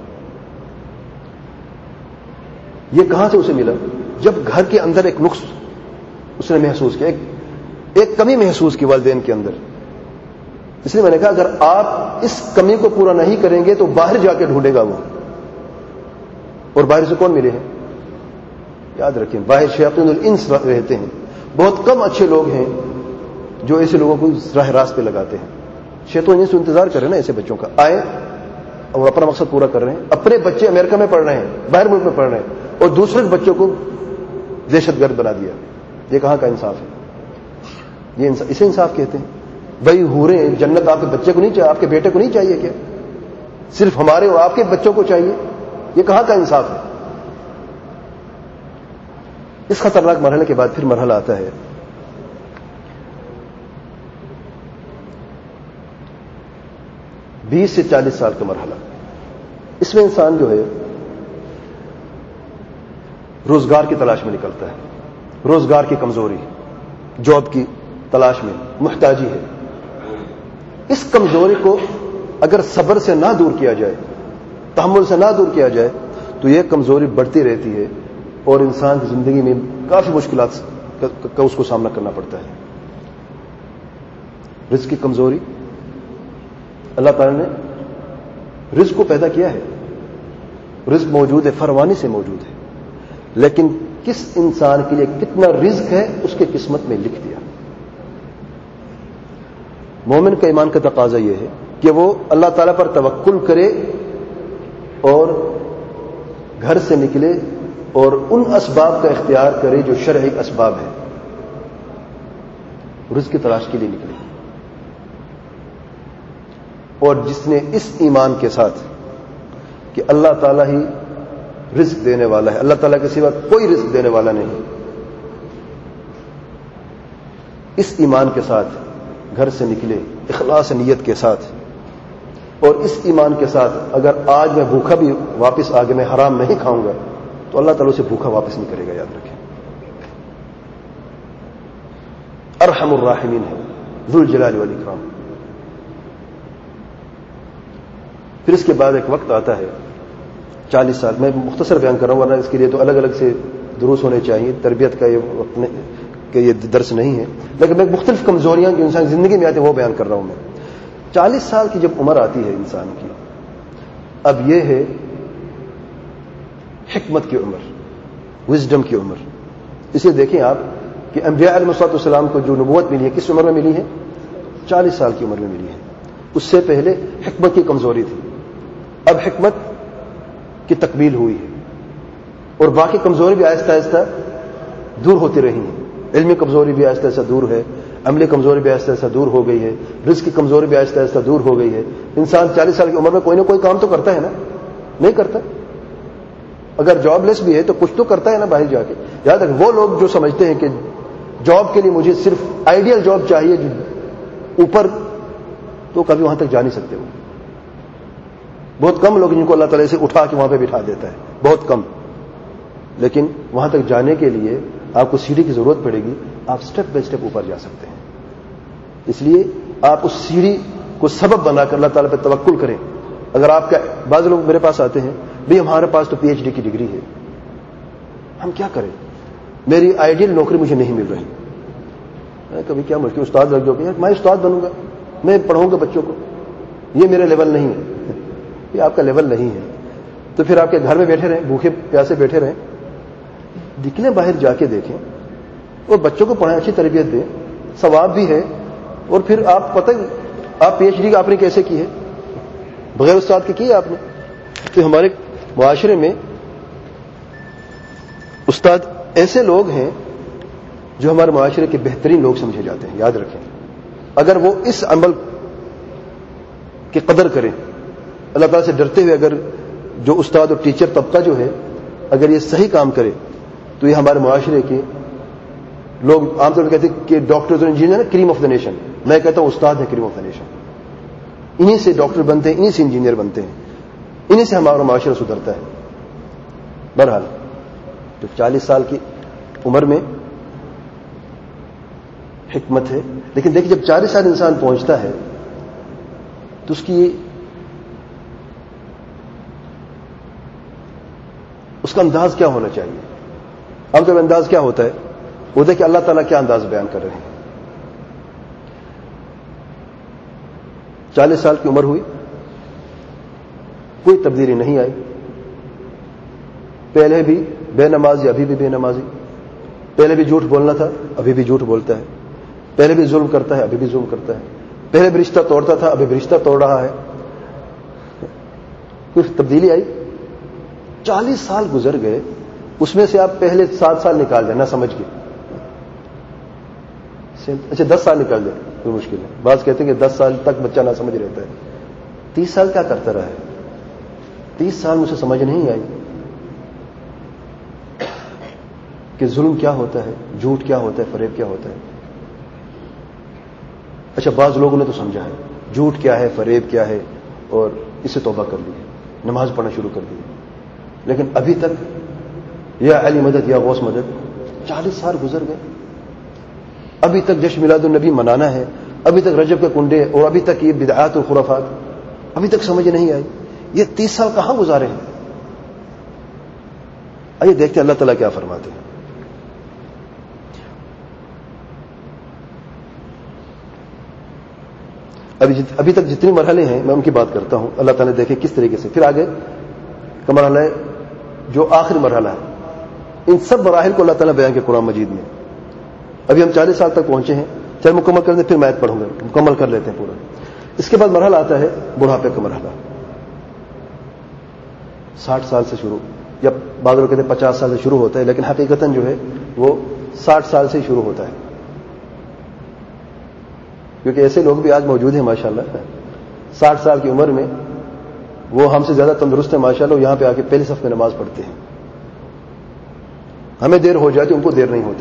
یہ کہاں سے اسے ملا؟ جب گھر کے اندر ایک نقص اس نے محسوس کیا، ایک کمی محسوس کی والدین کے اندر. اس لیے میں نے کہا اگر آپ اس کمی کو پورا نہیں کریں گے تو باہر جا کے ڈھونڈے گا وہ. اور باہر سے کون ملے ہیں؟ یاد رکھیں باہر شیاطین الانس رہتے ہیں. بہت کم اچھے لوگ ہیں جو ایسے لوگوں کو راہ راست پہ لگاتے ہیں. شیطان انہیں سے انتظار کرے نا ایسے بچوں کا آئے اور اپنا مقصد پورا کر رہے ہیں. اپنے بچے امریکہ میں پڑھ رہے ہیں, باہر ملک میں پڑھ رہے ہیں, اور دوسرے بچوں کو دہشت گرد بنا دیا. یہ کہاں کا انصاف ہے؟ یہ اسے انصاف کہتے ہیں. بھائی حوریں جنت آپ کے بچے کو نہیں چاہیے, آپ کے بیٹے کو نہیں چاہیے کیا؟ صرف ہمارے اور آپ کے بچوں کو چاہیے؟ یہ کہاں کا انصاف ہے؟ اس خطرناک مرحلے کے بعد پھر مرحلہ آتا ہے 20 سے 40 سال کا مرحلہ. اس میں انسان جو ہے روزگار کی تلاش میں نکلتا ہے. روزگار کی کمزوری, جاب کی تلاش میں محتاجی ہے. اس کمزوری کو اگر صبر سے نہ دور کیا جائے, تحمل سے نہ دور کیا جائے, تو یہ کمزوری بڑھتی رہتی ہے اور انسان کی زندگی میں کافی مشکلات کا اس کو سامنا کرنا پڑتا ہے. رزق کی کمزوری, اللہ تعالی نے رزق کو پیدا کیا ہے, رزق موجود ہے, فراوانی سے موجود ہے, لیکن کس انسان کے لیے کتنا رزق ہے اس کے قسمت میں لکھ دیا. مومن کا ایمان کا تقاضا یہ ہے کہ وہ اللہ تعالیٰ پر توکل کرے اور گھر سے نکلے اور ان اسباب کا اختیار کرے جو شرعی اسباب ہیں, رزق کی تلاش کے لیے نکلے. اور جس نے اس ایمان کے ساتھ کہ اللہ تعالیٰ ہی رزق دینے والا ہے, اللہ تعالیٰ کے سوا کوئی رزق دینے والا نہیں, اس ایمان کے ساتھ گھر سے نکلے اخلاص نیت کے ساتھ, اور اس ایمان کے ساتھ اگر آج میں بھوکا بھی واپس آگے میں حرام نہیں کھاؤں گا تو اللہ تعالیٰ اسے بھوکا واپس نہیں کرے گا. یاد رکھیں, ارحم الراحمین ہے, ذو الجلال والاکرام. پھر اس کے بعد ایک وقت آتا ہے 40 سال. میں مختصر بیان کر رہا ہوں, ورنہ اس کے لیے تو الگ الگ سے دروس ہونے چاہیے. تربیت کا یہ درس نہیں ہے, لیکن میں مختلف کمزوریاں جو انسان کی زندگی میں آتی ہیں وہ بیان کر رہا ہوں. میں 40 سال کی جب عمر آتی ہے انسان کی, اب یہ ہے حکمت کی عمر, وزڈم کی عمر. اسے دیکھیں آپ کہ انبیاء علیہ الصلوۃ والسلام کو جو نبوت ملی ہے کس عمر میں ملی ہے؟ 40 سال کی عمر میں ملی ہے. اس سے پہلے حکمت کی کمزوری تھی, اب حکمت کی تکمیل ہوئی ہے, اور باقی کمزوری بھی آہستہ آہستہ دور ہوتی رہی ہیں. علمی کمزوری بھی آہستہ آہستہ دور ہے, عملی کمزوری بھی آہستہ آہستہ دور ہو گئی ہے, رزق کی کمزوری بھی آہستہ آہستہ دور ہو گئی ہے. انسان 40 سال کی عمر میں کوئی نہ کوئی کام تو کرتا ہے نا, نہیں کرتا؟ اگر جاب لیس بھی ہے تو کچھ تو کرتا ہے نا باہر جا کے. یاد رکھ, وہ لوگ جو سمجھتے ہیں کہ جاب کے لیے مجھے صرف آئیڈیل جاب چاہیے اوپر, تو کبھی وہاں تک جا نہیں سکتے. وہ بہت کم لوگ جن کو اللہ تعالیٰ سے اٹھا کے وہاں پہ بٹھا دیتا ہے, بہت کم. لیکن وہاں تک جانے کے لیے آپ کو سیڑھی کی ضرورت پڑے گی. آپ سٹیپ بائی سٹیپ اوپر جا سکتے ہیں. اس لیے آپ اس سیڑھی کو سبب بنا کر اللہ تعالیٰ پہ توکل کریں. اگر آپ کا, بعض لوگ میرے پاس آتے ہیں, بھئی ہمارے پاس تو پی ایچ ڈی کی ڈگری ہے, ہم کیا کریں, میری آئیڈیل نوکری مجھے نہیں مل رہی. کبھی کیا مشکل, استاد لگ جاؤ, میں استاد بنوں گا, میں پڑھوں گا بچوں کو, یہ میرا لیول نہیں ہے. یہ آپ کا لیول نہیں ہے تو پھر آپ کے گھر میں بیٹھے رہیں, بھوکے پیاسے بیٹھے رہیں. نکلیں باہر, جا کے دیکھیں اور بچوں کو پڑھائیں, اچھی تربیت دیں, ثواب بھی ہے. اور پھر آپ پتہ آپ پی ایچ ڈی آپ نے کیسے کی ہے, بغیر استاد کے کی ہے آپ نے. تو ہمارے معاشرے میں استاد ایسے لوگ ہیں جو ہمارے معاشرے کے بہترین لوگ سمجھے جاتے ہیں. یاد رکھیں, اگر وہ اس عمل کی قدر کریں, اللہ تعالیٰ سے ڈرتے ہوئے, اگر جو استاد اور ٹیچر طبقہ جو ہے اگر یہ صحیح کام کرے تو یہ ہمارے معاشرے کے لوگ عام طور پر کہتے ہیں کہ ڈاکٹرز اور engineer cream of the nation. میں کہتا ہوں استاد ہے کریم آف دا نیشن. انہی سے ڈاکٹر بنتے ہیں, انہی سے انجینئر بنتے ہیں, انہی سے ہمارا معاشرہ سدھرتا ہے. بہرحال تو 40 سال کی عمر میں حکمت ہے. لیکن دیکھیے جب 40 سال انسان پہنچتا ہے تو اس کا انداز کیا ہونا چاہیے؟ اب جب انداز کیا ہوتا ہے, وہ دیکھیں اللہ تعالیٰ کیا انداز بیان کر رہے ہیں. 40 سال کی عمر ہوئی, کوئی تبدیلی نہیں آئی. پہلے بھی بے نمازی, ابھی بھی بے نمازی, پہلے بھی جھوٹ بولنا تھا، ابھی بھی جھوٹ بولتا ہے، پہلے بھی ظلم کرتا ہے، ابھی بھی ظلم کرتا ہے، پہلے بھی رشتہ توڑتا تھا، ابھی بھی رشتہ توڑ رہا ہے. کچھ تبدیلی آئی؟ 40 سال گزر گئے، اس میں سے آپ پہلے 7 سال نکال دیں نہ سمجھ کے. اچھا 10 سال نکال دیں، کوئی مشکل ہے. بعض کہتے ہیں کہ 10 سال تک بچہ نہ سمجھ رہتا ہے. 30 سال کیا کرتا رہا ہے؟ 30 سال مجھے سمجھ نہیں آئی کہ ظلم کیا ہوتا ہے، جھوٹ کیا ہوتا ہے، فریب کیا ہوتا ہے. اچھا بعض لوگوں نے تو سمجھا ہے جھوٹ کیا ہے، فریب کیا ہے، اور اسے توبہ کر لی، نماز پڑھنا شروع کر دی. لیکن ابھی تک یا علی مدد یا غوث مدد، 40 سال گزر گئے، ابھی تک جشن میلاد النبی منانا ہے، ابھی تک رجب کے کنڈے، اور ابھی تک یہ بدعات اور خرافات ابھی تک سمجھ نہیں آئی. یہ 30 سال کہاں گزارے ہیں؟ آئیے دیکھتے ہیں اللہ تعالیٰ کیا فرماتے ہیں. ابھی تک جتنی مرحلے ہیں میں ان کی بات کرتا ہوں. اللہ تعالیٰ نے دیکھے کس طریقے سے. پھر آگے کا مرحلہ ہے جو آخری مرحلہ ہے. ان سب مراحل کو اللہ تعالیٰ بیان کے قرآن مجید میں. ابھی ہم 40 سال تک پہنچے ہیں، چل مکمل کر دیں پھر میں پڑھوں گا، مکمل کر لیتے ہیں پورا. اس کے بعد مرحلہ آتا ہے بڑھاپے کا مرحلہ. 60 سال سے شروع، یا بعض لوگ کہتے ہیں 50 سال سے شروع ہوتا ہے، لیکن حقیقتاً جو ہے وہ 60 سال سے ہی شروع ہوتا ہے. کیونکہ ایسے لوگ بھی آج موجود ہیں ماشاءاللہ، 60 سال کی عمر میں وہ ہم سے زیادہ تندرست ہیں ماشاءاللہ، یہاں پہ آ کے پہلی صف میں نماز پڑھتے ہیں. ہمیں دیر ہو جاتی، ان کو دیر نہیں ہوتی.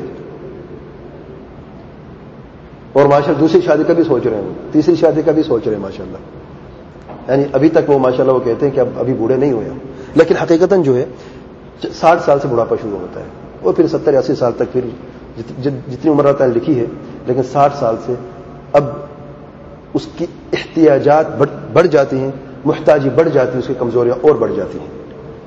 اور ماشاءاللہ دوسری شادی کا بھی سوچ رہے ہیں، تیسری شادی کا بھی سوچ رہے ہیں ماشاءاللہ. یعنی ابھی تک وہ ماشاءاللہ وہ کہتے ہیں کہ اب ابھی بوڑھے نہیں ہوئے ہم. لیکن حقیقتاً جو ہے 60 سال سے بڑھاپا شروع ہوتا ہے، اور پھر 70-80 سال تک پھر جتنی عمر اللہ تعالیٰ نے لکھی ہے. لیکن 60 سال سے اب اس کی احتیاجات بڑھ جاتی ہیں، محتاجی بڑھ جاتی ہے، اس کی کمزوریاں اور بڑھ جاتی ہیں.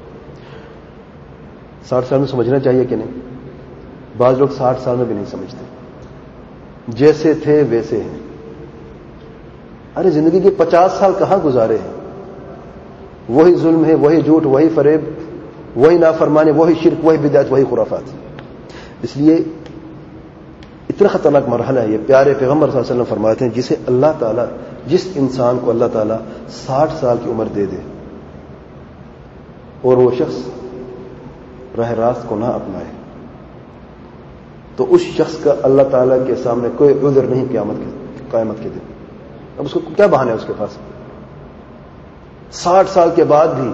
60 سال میں سمجھنا چاہیے کہ نہیں؟ بعض لوگ 60 سال میں بھی نہیں سمجھتے، جیسے تھے ویسے ہیں. ارے زندگی کے 50 سال کہاں گزارے ہیں؟ وہی ظلم ہے، وہی جھوٹ، وہی فریب، وہی نافرمانی، وہی شرک، وہی بدعت، وہی خرافات. اس لیے اتنا خطرناک مرحلہ ہے یہ. پیارے پیغمبر صلی اللہ علیہ وسلم فرماتے ہیں جسے اللہ تعالیٰ، جس انسان کو اللہ تعالیٰ 60 سال کی عمر دے دے اور وہ شخص راہ راست کو نہ اپنائے، تو اس شخص کا اللہ تعالیٰ کے سامنے کوئی عذر نہیں قیامت کے دن. اب اس کو کیا بہانہ ہے اس کے پاس؟ 60 سال کے بعد بھی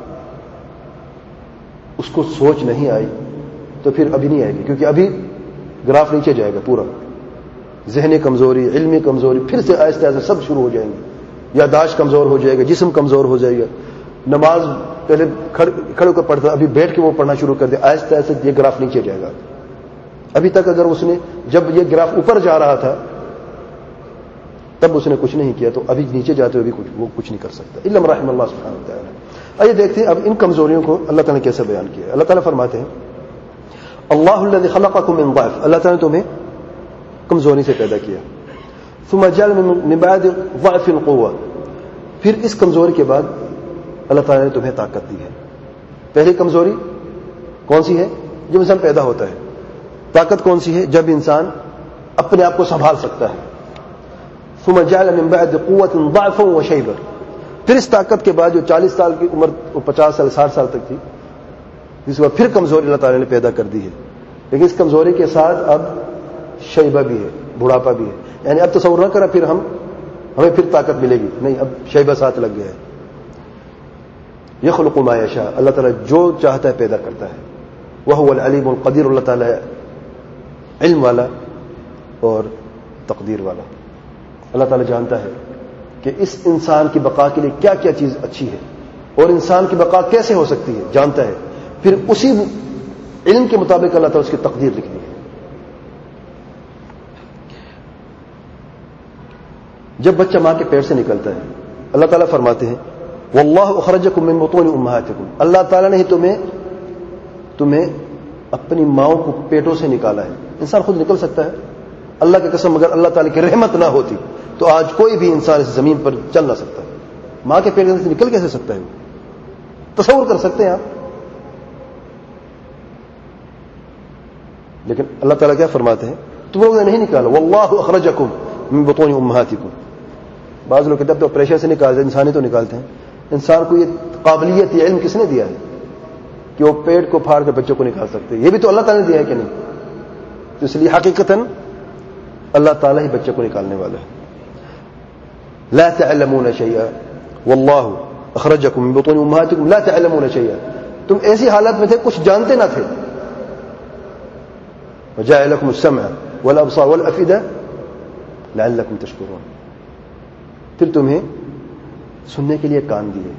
اس کو سوچ نہیں آئی تو پھر ابھی نہیں آئے گی، کیونکہ ابھی گراف نیچے جائے گا پورا. ذہنی کمزوری، علمی کمزوری، پھر سے آہستہ آہستہ سب شروع ہو جائیں گے. یادداشت کمزور ہو جائے گا، جسم کمزور ہو جائے گا. نماز پہلے کھڑے ہو کر پڑھتا، ابھی بیٹھ کے وہ پڑھنا شروع کر دے، آہستہ آہستہ یہ گراف نیچے جائے گا. ابھی تک اگر اس نے جب یہ گراف اوپر جا رہا تھا تب اس نے کچھ نہیں کیا، تو ابھی نیچے جاتے ہوئے بھی وہ کچھ نہیں کر سکتا الا من رحم اللہ سبحانہ و تعالی. آئیے دیکھتے ہیں اب ان کمزوریوں کو اللہ تعالیٰ نے کیسے بیان کیا. اللہ تعالیٰ فرماتے ہیں اللہ الذی خلقکم من ضعف، اللہ تعالیٰ نے تمہیں کمزوری سے پیدا کیا. ثم جعل من بعد ضعف قوة، پھر اس کمزوری کے بعد اللہ تعالیٰ نے تمہیں طاقت دی ہے. پہلی کمزوری کون سی ہے؟ جب انسان پیدا ہوتا ہے. طاقت کون سی ہے؟ جب انسان اپنے آپ کو سنبھال سکتا ہے. ثم جعل من بعد قوة ضعفا وشيبا، پھر اس طاقت کے بعد جو 40 سال کی عمر 50 سال 60 سال تک تھی، جس کے بعد پھر کمزوری اللہ تعالیٰ نے پیدا کر دی ہے. لیکن اس کمزوری کے ساتھ اب شیبہ بھی ہے، بڑھاپا بھی ہے. یعنی اب تصور نہ کرا پھر ہمیں پھر طاقت ملے گی، نہیں، اب شیبہ ساتھ لگ گیا ہے. یخلق ما یشاء، اللہ تعالیٰ جو چاہتا ہے پیدا کرتا ہے. وہو العلیم القدیر، اللہ تعالیٰ علم والا اور تقدیر والا. اللہ تعالیٰ جانتا ہے کہ اس انسان کی بقا کے لیے کیا کیا چیز اچھی ہے اور انسان کی بقا کیسے ہو سکتی ہے، جانتا ہے. پھر اسی علم کے مطابق اللہ تعالیٰ اس کی تقدیر لکھنی ہے. جب بچہ ماں کے پیٹ سے نکلتا ہے، اللہ تعالیٰ فرماتے ہیں واللہ اخرجکم من بطون امہاتکم، اللہ تعالیٰ نے ہی تمہیں اپنی ماؤں کو پیٹوں سے نکالا ہے. انسان خود نکل سکتا ہے؟ اللہ کی قسم اگر اللہ تعالیٰ کی رحمت نہ ہوتی تو آج کوئی بھی انسان اس زمین پر چل نہ سکتا. ماں کے پیٹ سے نکل کیسے سکتا ہے؟ تصور کر سکتے ہیں آپ؟ لیکن اللہ تعالیٰ کیا فرماتے ہیں؟ تم نے نہیں نکالا، واللہ اخرجکم من بطون امہاتکم. بعض لوگ کہتے ہیں تو پریشر سے نکالتے ہیں، انسان ہی تو نکالتے ہیں. انسان کو یہ قابلیت، یہ علم کس نے دیا ہے کہ وہ پیٹ کو پھاڑ کر بچوں کو نکال سکتے؟ یہ بھی تو اللہ تعالیٰ نے دیا ہے کہ نہیں؟ تو اس لیے حقیقتاً اللہ تعالیٰ ہی بچے کو نکالنے والا ہے. لا تعلمون شیئا واللہ اخرجکم من بطون امہاتکم لا تعلمون شیئا. تم ایسی حالت میں تھے کچھ جانتے نہ تھے. وجعل لكم السمع والابصار والافئدہ لعلکم تشکرون. پھر تمہیں سننے کے لیے کان دیے،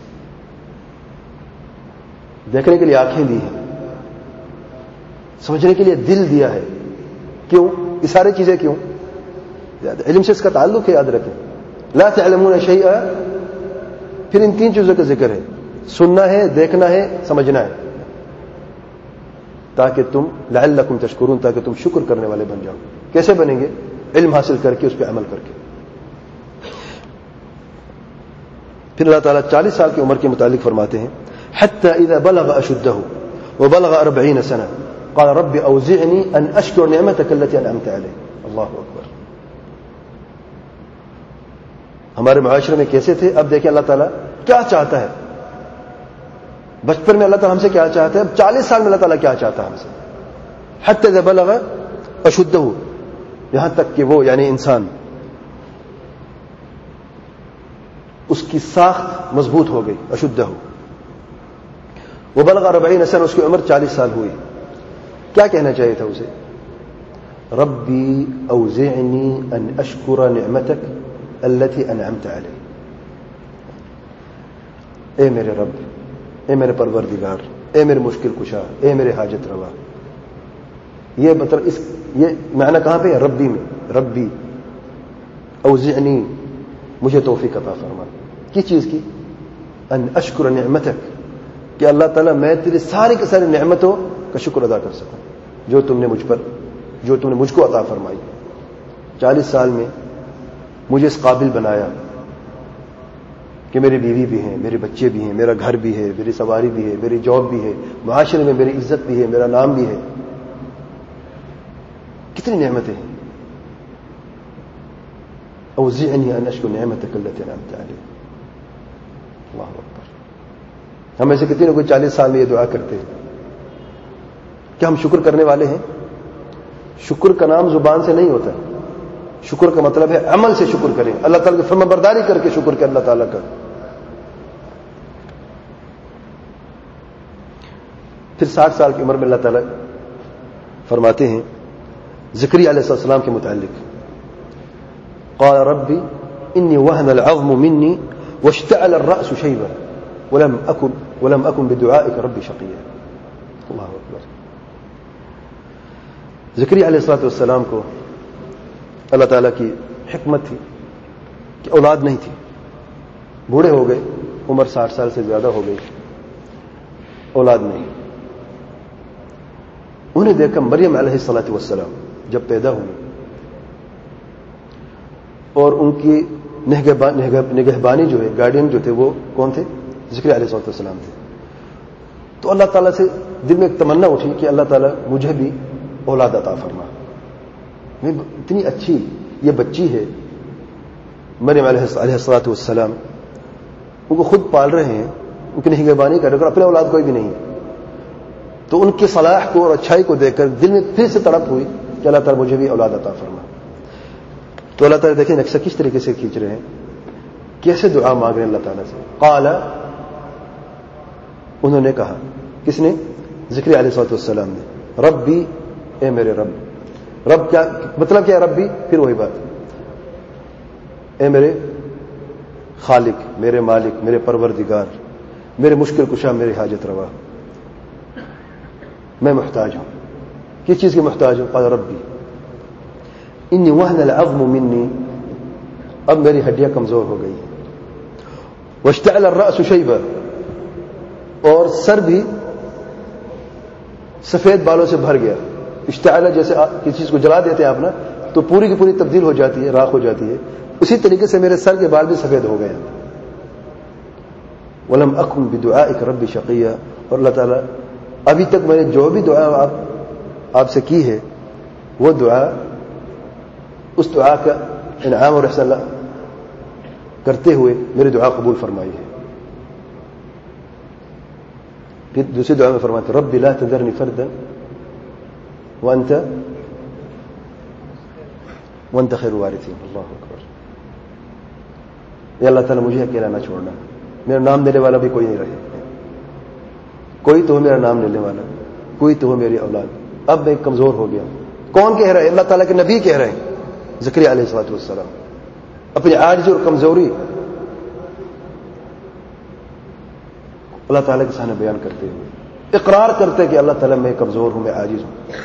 دیکھنے کے لیے آنکھیں دی ہیں، سمجھنے کے لیے دل دیا ہے. کیوں؟ یہ ساری چیزیں کیوں؟ علم سے اس کا تعلق ہے، یاد رکھیں. لا تعلمون شیئا، پھر ان تین چیزوں کا ذکر ہے، سننا ہے، دیکھنا ہے، سمجھنا ہے، تاکہ تم لعلکم تشکرون، تاکہ تم شکر کرنے والے بن جاؤ. کیسے بنیں گے؟ علم حاصل کر کے، اس پہ عمل کر کے. پھر اللہ تعالیٰ 40 سال کی عمر کے متعلق فرماتے ہیں حتی اذا بلغ اشدہ وبلغ 40 سنہ قال رب اوزعنی ان اشکر نعمتک التي انعمت علی. اللہ اکبر. ہمارے معاشرے میں کیسے تھے، اب دیکھیں اللہ تعالیٰ کیا چاہتا ہے. بچپن میں اللہ تعالیٰ ہم سے کیا چاہتا ہے، اب 40 سال میں اللہ تعالیٰ کیا چاہتا ہے ہم سے. حتی اذا بلغ اشدہ، یہاں تک کہ وہ یعنی انسان اس کی ساخت مضبوط ہو گئی. اشدہ وہ بلغ 40 سنہ، اس کی عمر 40 سال ہوئی. کیا کہنا چاہیے تھا اسے؟ ربی اوزعنی ان اشکر نعمتک التي انعمت علی. اے میرے رب، اے میرے پروردگار، اے میرے مشکل کشا، اے میرے حاجت روا. یہ مطلب یہ معنی کہاں پہ ہے؟ ربی میں. ربی اوزعنی، مجھے توفیق عطا فرما. کس چیز کی؟ ان اشکر نعمتک، کہ اللہ تعالیٰ میں تیری ساری کی ساری نعمتوں کا شکر ادا کر سکوں جو تم نے مجھ کو عطا فرمائی. 40 سال میں مجھے اس قابل بنایا کہ میری بیوی بھی ہیں، میرے بچے بھی ہیں، میرا گھر بھی ہے، میری سواری بھی ہے، میری جاب بھی ہے، معاشرے میں میری عزت بھی ہے، میرا نام بھی ہے. کتنی نعمتیں ہیں. اوزعنی ان اشکر نعمتک التي انعمت علی. اللہ اکبر. ہم ایسے کتنے کوئی 40 سال میں یہ دعا کرتے ہیں. کیا ہم شکر کرنے والے ہیں؟ شکر کا نام زبان سے نہیں ہوتا. شکر کا مطلب ہے عمل سے شکر کریں، اللہ تعالیٰ کی فرما برداری کر کے شکر کریں اللہ تعالیٰ کا. پھر 60 سال کی عمر میں اللہ تعالیٰ فرماتے ہیں زکریا علیہ السلام کے متعلق قال ربی انی وهن العظم منی واشتعل الرأس شیبا ولم اکن بدعائک ربی شقیا. اللہ اکبر. زکریا علیہ السلام کو اللہ تعالیٰ کی حکمت تھی کہ اولاد نہیں تھی، بوڑھے ہو گئے، عمر 60 سال سے زیادہ ہو گئی، اولاد نہیں. انہیں دیکھا مریم علیہ السلام جب پیدا ہوئی اور ان کی نگہبانی جو ہے، گارڈین جو تھے، وہ کون تھے؟ زکریا علیہ السلام تھے. تو اللہ تعالیٰ سے دل میں ایک تمنا اٹھی کہ اللہ تعالیٰ مجھے بھی اولاد عطا فرما. اتنی اچھی یہ بچی ہے مریم علیہ السلام، ان کو خود پال رہے ہیں، ان کی نگہبانی کر رہے ہیں، اپنے اولاد کوئی بھی نہیں. تو ان کی صلاح کو اور اچھائی کو دیکھ کر دل میں پھر سے تڑپ ہوئی کہ اللہ تعالیٰ مجھے بھی اولاد عطا فرما. تو اللہ تعالیٰ دیکھیں نقشہ کس طریقے سے کھینچ رہے ہیں، کیسے دعا مانگ رہے ہیں اللہ تعالیٰ سے. قال، انہوں نے کہا، کس نے؟ زکریا علیہ السلام نے، ربی، اے میرے رب. رب کیا مطلب؟ کیا ربی؟ پھر وہی بات، اے میرے خالق، میرے مالک، میرے پروردگار، میرے مشکل کشا، میرے حاجت روا. میں محتاج ہوں. کس چیز کی محتاج ہوں؟ قال ربی انی وهن العظم منی، اب میری ہڈیاں کمزور ہو گئی، واشتعل الرأس شیبا، اور سر بھی سفید بالوں سے بھر گیا. اشتعال جیسے کسی چیز کو جلا دیتے ہیں آپ نا، تو پوری کی پوری تبدیل ہو جاتی ہے، راکھ ہو جاتی ہے، اسی طریقے سے میرے سر کے بال بھی سفید ہو گئے. ولم اکن بدعائک ربی شقیا، اور اللہ تعالیٰ ابھی تک میں نے جو بھی دعا آپ آپ سے کی ہے وہ دعا اس دعا کا انعام اور احسان کرتے ہوئے میری دعا قبول فرمائی ہے. پھر دوسری دعا میں فرماتے رب لا تذرنی فردا وانت خیر الوارثین. اللہ اکبر. یا اللہ تعالیٰ مجھے اکیلا نہ چھوڑنا, میرا نام لینے والا بھی کوئی نہیں رہے, کوئی تو ہو میرا نام لینے والا, کوئی تو ہو میری اولاد. اب میں کمزور ہو گیا. کون کہہ رہے ہیں؟ اللہ تعالیٰ کے نبی کہہ رہے ہیں زکریا علیہ الصلوۃ والسلام, اپنی عاجزی اور کمزوری اللہ تعالیٰ کے سامنے بیان کرتے ہوئے اقرار کرتے کہ اللہ تعالیٰ میں کمزور ہوں, میں عاجز ہوں.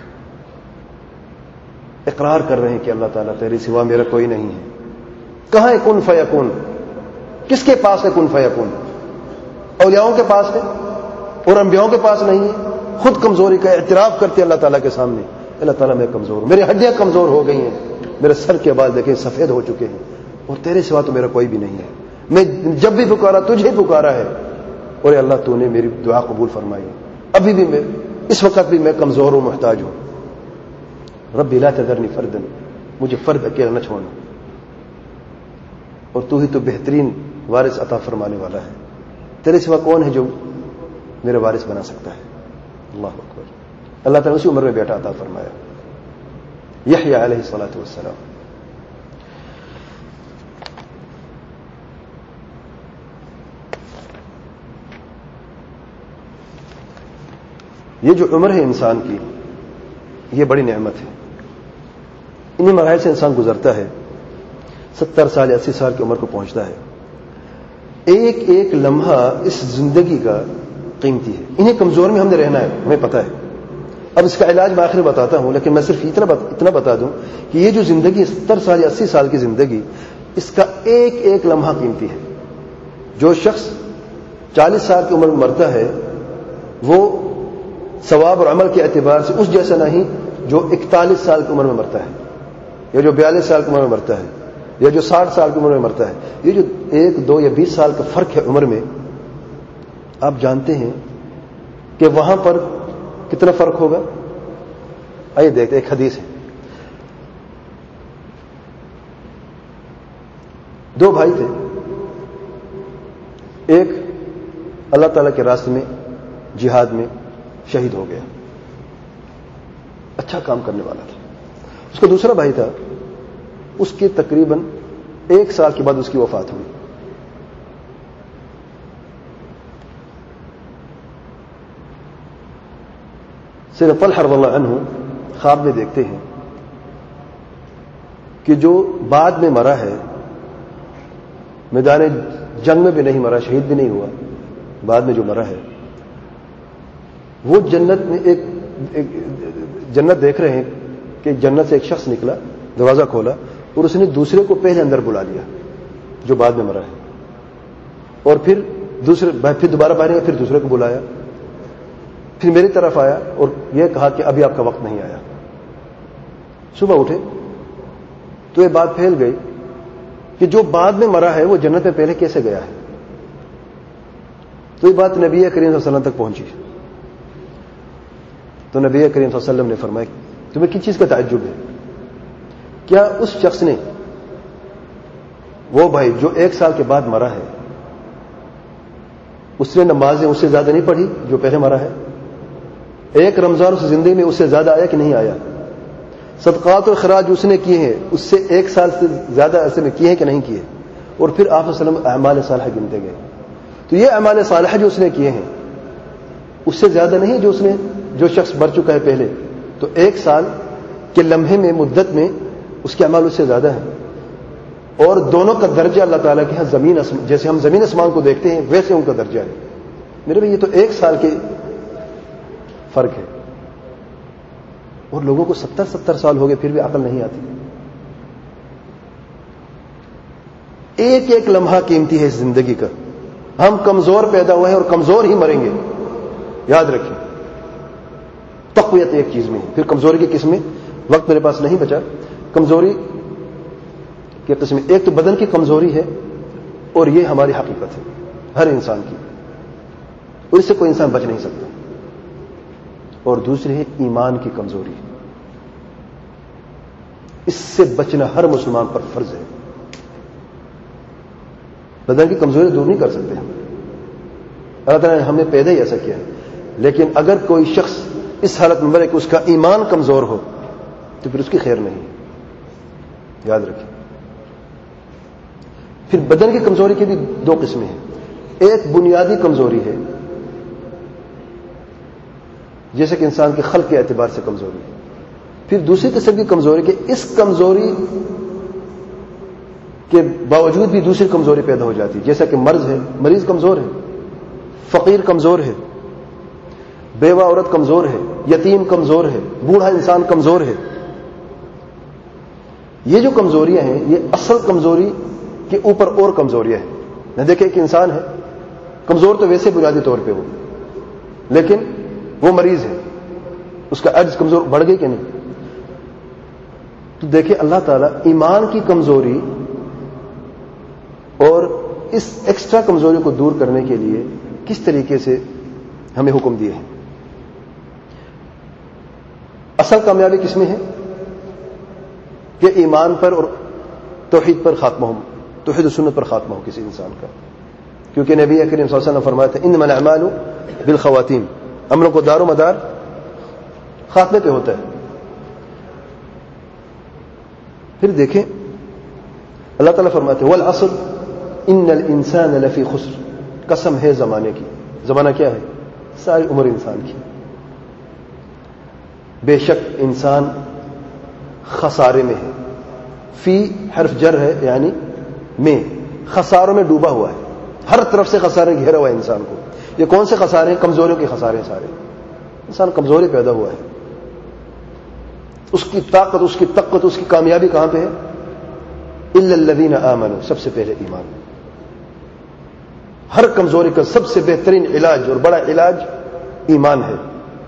اقرار کر رہے ہیں کہ اللہ تعالیٰ تیرے سوا میرا کوئی نہیں ہے. کہاں ہے کن فیکون؟ کس کے پاس ہے کن فیکون؟ اولیاؤں کے پاس ہے اور انبیاؤں کے پاس نہیں ہے. خود کمزوری کا اعتراف کرتے اللہ تعالیٰ کے سامنے, اللہ تعالیٰ میں کمزور ہوں, میری ہڈیاں کمزور ہو گئی ہیں, میرے سر کے بال دیکھیں سفید ہو چکے ہیں, اور تیرے سوا تو میرا کوئی بھی نہیں ہے. میں جب بھی پکارا تجھے پکارا ہے, اور اللہ تو نے میری دعا قبول فرمائی. ابھی بھی میں اس وقت بھی میں کمزور ہوں, محتاج ہوں. رب لا تذرنی فردا, مجھے فرد اکیلا نہ چھوڑنا, اور تو ہی تو بہترین وارث عطا فرمانے والا ہے. تیرے سوا کون ہے جو میرے وارث بنا سکتا ہے؟ اللہ اکبر. اللہ تعالیٰ اسی عمر میں بیٹا عطا فرمایا, یحییٰ علیہ الصلوۃ والسلام. یہ جو عمر ہے انسان کی, یہ بڑی نعمت ہے. انہی مراحل سے انسان گزرتا ہے, 70 سال یا 80 سال کی عمر کو پہنچتا ہے. ایک ایک لمحہ اس زندگی کا قیمتی ہے. انہیں کمزور میں ہم نے رہنا ہے, ہمیں پتہ ہے. اب اس کا علاج میں آخر بتاتا ہوں, لیکن میں صرف اتنا بتا دوں کہ یہ جو زندگی 70 سال یا 80 سال کی زندگی, اس کا ایک ایک لمحہ قیمتی ہے. جو شخص 40 سال کی عمر میں مرتا ہے وہ ثواب اور عمل کے اعتبار سے اس جیسا نہیں جو 41 سال کی عمر میں مرتا ہے, یا جو 42 سال کی عمر میں مرتا ہے, یا جو 60 سال کی عمر میں مرتا ہے. یہ جو 1, 2 یا 20 سال کا فرق ہے عمر میں, آپ جانتے ہیں کہ وہاں پر کتنا فرق ہوگا؟ آئیے دیکھتے. ایک حدیث ہے, 2 بھائی تھے. ایک اللہ تعالیٰ کے راستے میں جہاد میں شہید ہو گیا, اچھا کام کرنے والا تھا. اس کا دوسرا بھائی تھا, اس کے تقریباً 1 سال کے بعد اس کی وفات ہوئی. سیدنا طلحہ رضی اللہ عنہ خواب میں دیکھتے ہیں کہ جو بعد میں مرا ہے, میدان جنگ میں بھی نہیں مرا, شہید بھی نہیں ہوا, بعد میں جو مرا ہے وہ جنت میں ایک جنت دیکھ رہے ہیں کہ جنت سے ایک شخص نکلا, دروازہ کھولا, اور اس نے دوسرے کو پہلے اندر بلا لیا جو بعد میں مرا ہے, اور پھر دوبارہ باہر گیا, پھر دوسرے کو بلایا, پھر میری طرف آیا اور یہ کہا کہ ابھی آپ کا وقت نہیں آیا. صبح اٹھے تو یہ بات پھیل گئی کہ جو بعد میں مرا ہے وہ جنت میں پہلے کیسے گیا ہے. تو یہ بات نبی کریم صلی اللہ علیہ وسلم تک پہنچی. تو نبی کریم صلی اللہ علیہ وسلم نے فرمایا تمہیں کس چیز کا تعجب ہے؟ کیا اس شخص نے, وہ بھائی جو 1 سال کے بعد مرا ہے, اس نے نمازیں اس سے زیادہ نہیں پڑھی جو پہلے مرا ہے؟ 1 رمضان اس زندگی میں اس سے زیادہ آیا کہ نہیں آیا؟ صدقات و خراج اس نے کیے ہیں اس سے 1 سال سے زیادہ عرصے میں کیے ہیں کہ نہیں کیے؟ اور پھر آپ صلی اللہ علیہ وسلم اعمال صالحہ گنتے گئے. تو یہ اعمال صالحہ جو اس نے کیے ہیں اس سے زیادہ نہیں جو شخص مر چکا ہے پہلے. تو 1 سال کے لمحے میں, مدت میں اس کے اعمال اس سے زیادہ ہیں, اور دونوں کا درجہ اللہ تعالیٰ کے ہاں جیسے ہم زمین آسمان کو دیکھتے ہیں ویسے ان کا درجہ ہے. میرے بھائی یہ تو 1 سال کے فرق ہے, اور لوگوں کو 70 سال ہو گئے پھر بھی عقل نہیں آتی. ایک ایک لمحہ قیمتی ہے اس زندگی کا. ہم کمزور پیدا ہوئے ہیں اور کمزور ہی مریں گے, یاد رکھیں. تقویت ایک چیز میں, پھر کمزوری کی قسمیں, وقت میرے پاس نہیں بچا. کمزوری کی قسمیں, ایک تو بدن کی کمزوری ہے, اور یہ ہماری حقیقت ہے ہر انسان کی, اور اس سے کوئی انسان بچ نہیں سکتا. اور دوسری ہے ایمان کی کمزوری. اس سے بچنا ہر مسلمان پر فرض ہے. بدن کی کمزوری دور نہیں کر سکتے ہم، اللہ تعالیٰ نے ہمیں پیدا ہی ایسا کیا ہے. لیکن اگر کوئی شخص اس حالت میں مرے کہ اس کا ایمان کمزور ہو تو پھر اس کی خیر نہیں. یاد رکھیں. پھر بدن کی کمزوری کی بھی دو قسمیں ہیں. ایک بنیادی کمزوری ہے، جیسے کہ انسان کے خلق کے اعتبار سے کمزوری ہے. پھر دوسری قسم کی کمزوری کہ اس کمزوری کے باوجود بھی دوسری کمزوری پیدا ہو جاتی ہے، جیسا کہ مرض ہے. مریض کمزور ہے، فقیر کمزور ہے، بیوہ عورت کمزور ہے، یتیم کمزور ہے، بوڑھا انسان کمزور ہے. یہ جو کمزوریاں ہیں یہ اصل کمزوری کے اوپر اور کمزوریاں ہیں. نہ دیکھیں کہ انسان ہے کمزور تو ویسے بنیادی طور پہ ہو، لیکن وہ مریض ہے، اس کا عجز کمزور بڑھ گئی کہ نہیں. تو دیکھیں اللہ تعالیٰ ایمان کی کمزوری اور اس ایکسٹرا کمزوری کو دور کرنے کے لیے کس طریقے سے ہمیں حکم دیے ہیں. اصل کامیابی کس میں ہے کہ ایمان پر اور توحید پر خاتمہ ہو، توحید و سنت پر خاتمہ ہو کسی انسان کا. کیونکہ نبی کریم صلی اللہ علیہ وسلم فرمایا تھا انما الاعمال بالخواتیم، عملوں کو دار و مدار خاتمے پہ ہوتا ہے. پھر دیکھیں اللہ تعالیٰ فرماتے ہیں والعصر ان الانسان لفی خسر، قسم ہے زمانے کی. زمانہ کیا ہے؟ ساری عمر انسان کی. بے شک انسان خسارے میں ہے. فی حرف جر ہے یعنی میں، خساروں میں ڈوبا ہوا ہے. ہر طرف سے خسارے گھیرا ہوا ہے انسان کو. یہ کون سے خسارے ہیں؟ کمزوریوں کے خسارے ہیں سارے. انسان کمزوری پیدا ہوا ہے. اس کی طاقت، اس کی طاقت، اس کی کامیابی کہاں پہ ہے؟ الا الذین آمنوا، سب سے پہلے ایمان. ہر کمزوری کا سب سے بہترین علاج اور بڑا علاج ایمان ہے.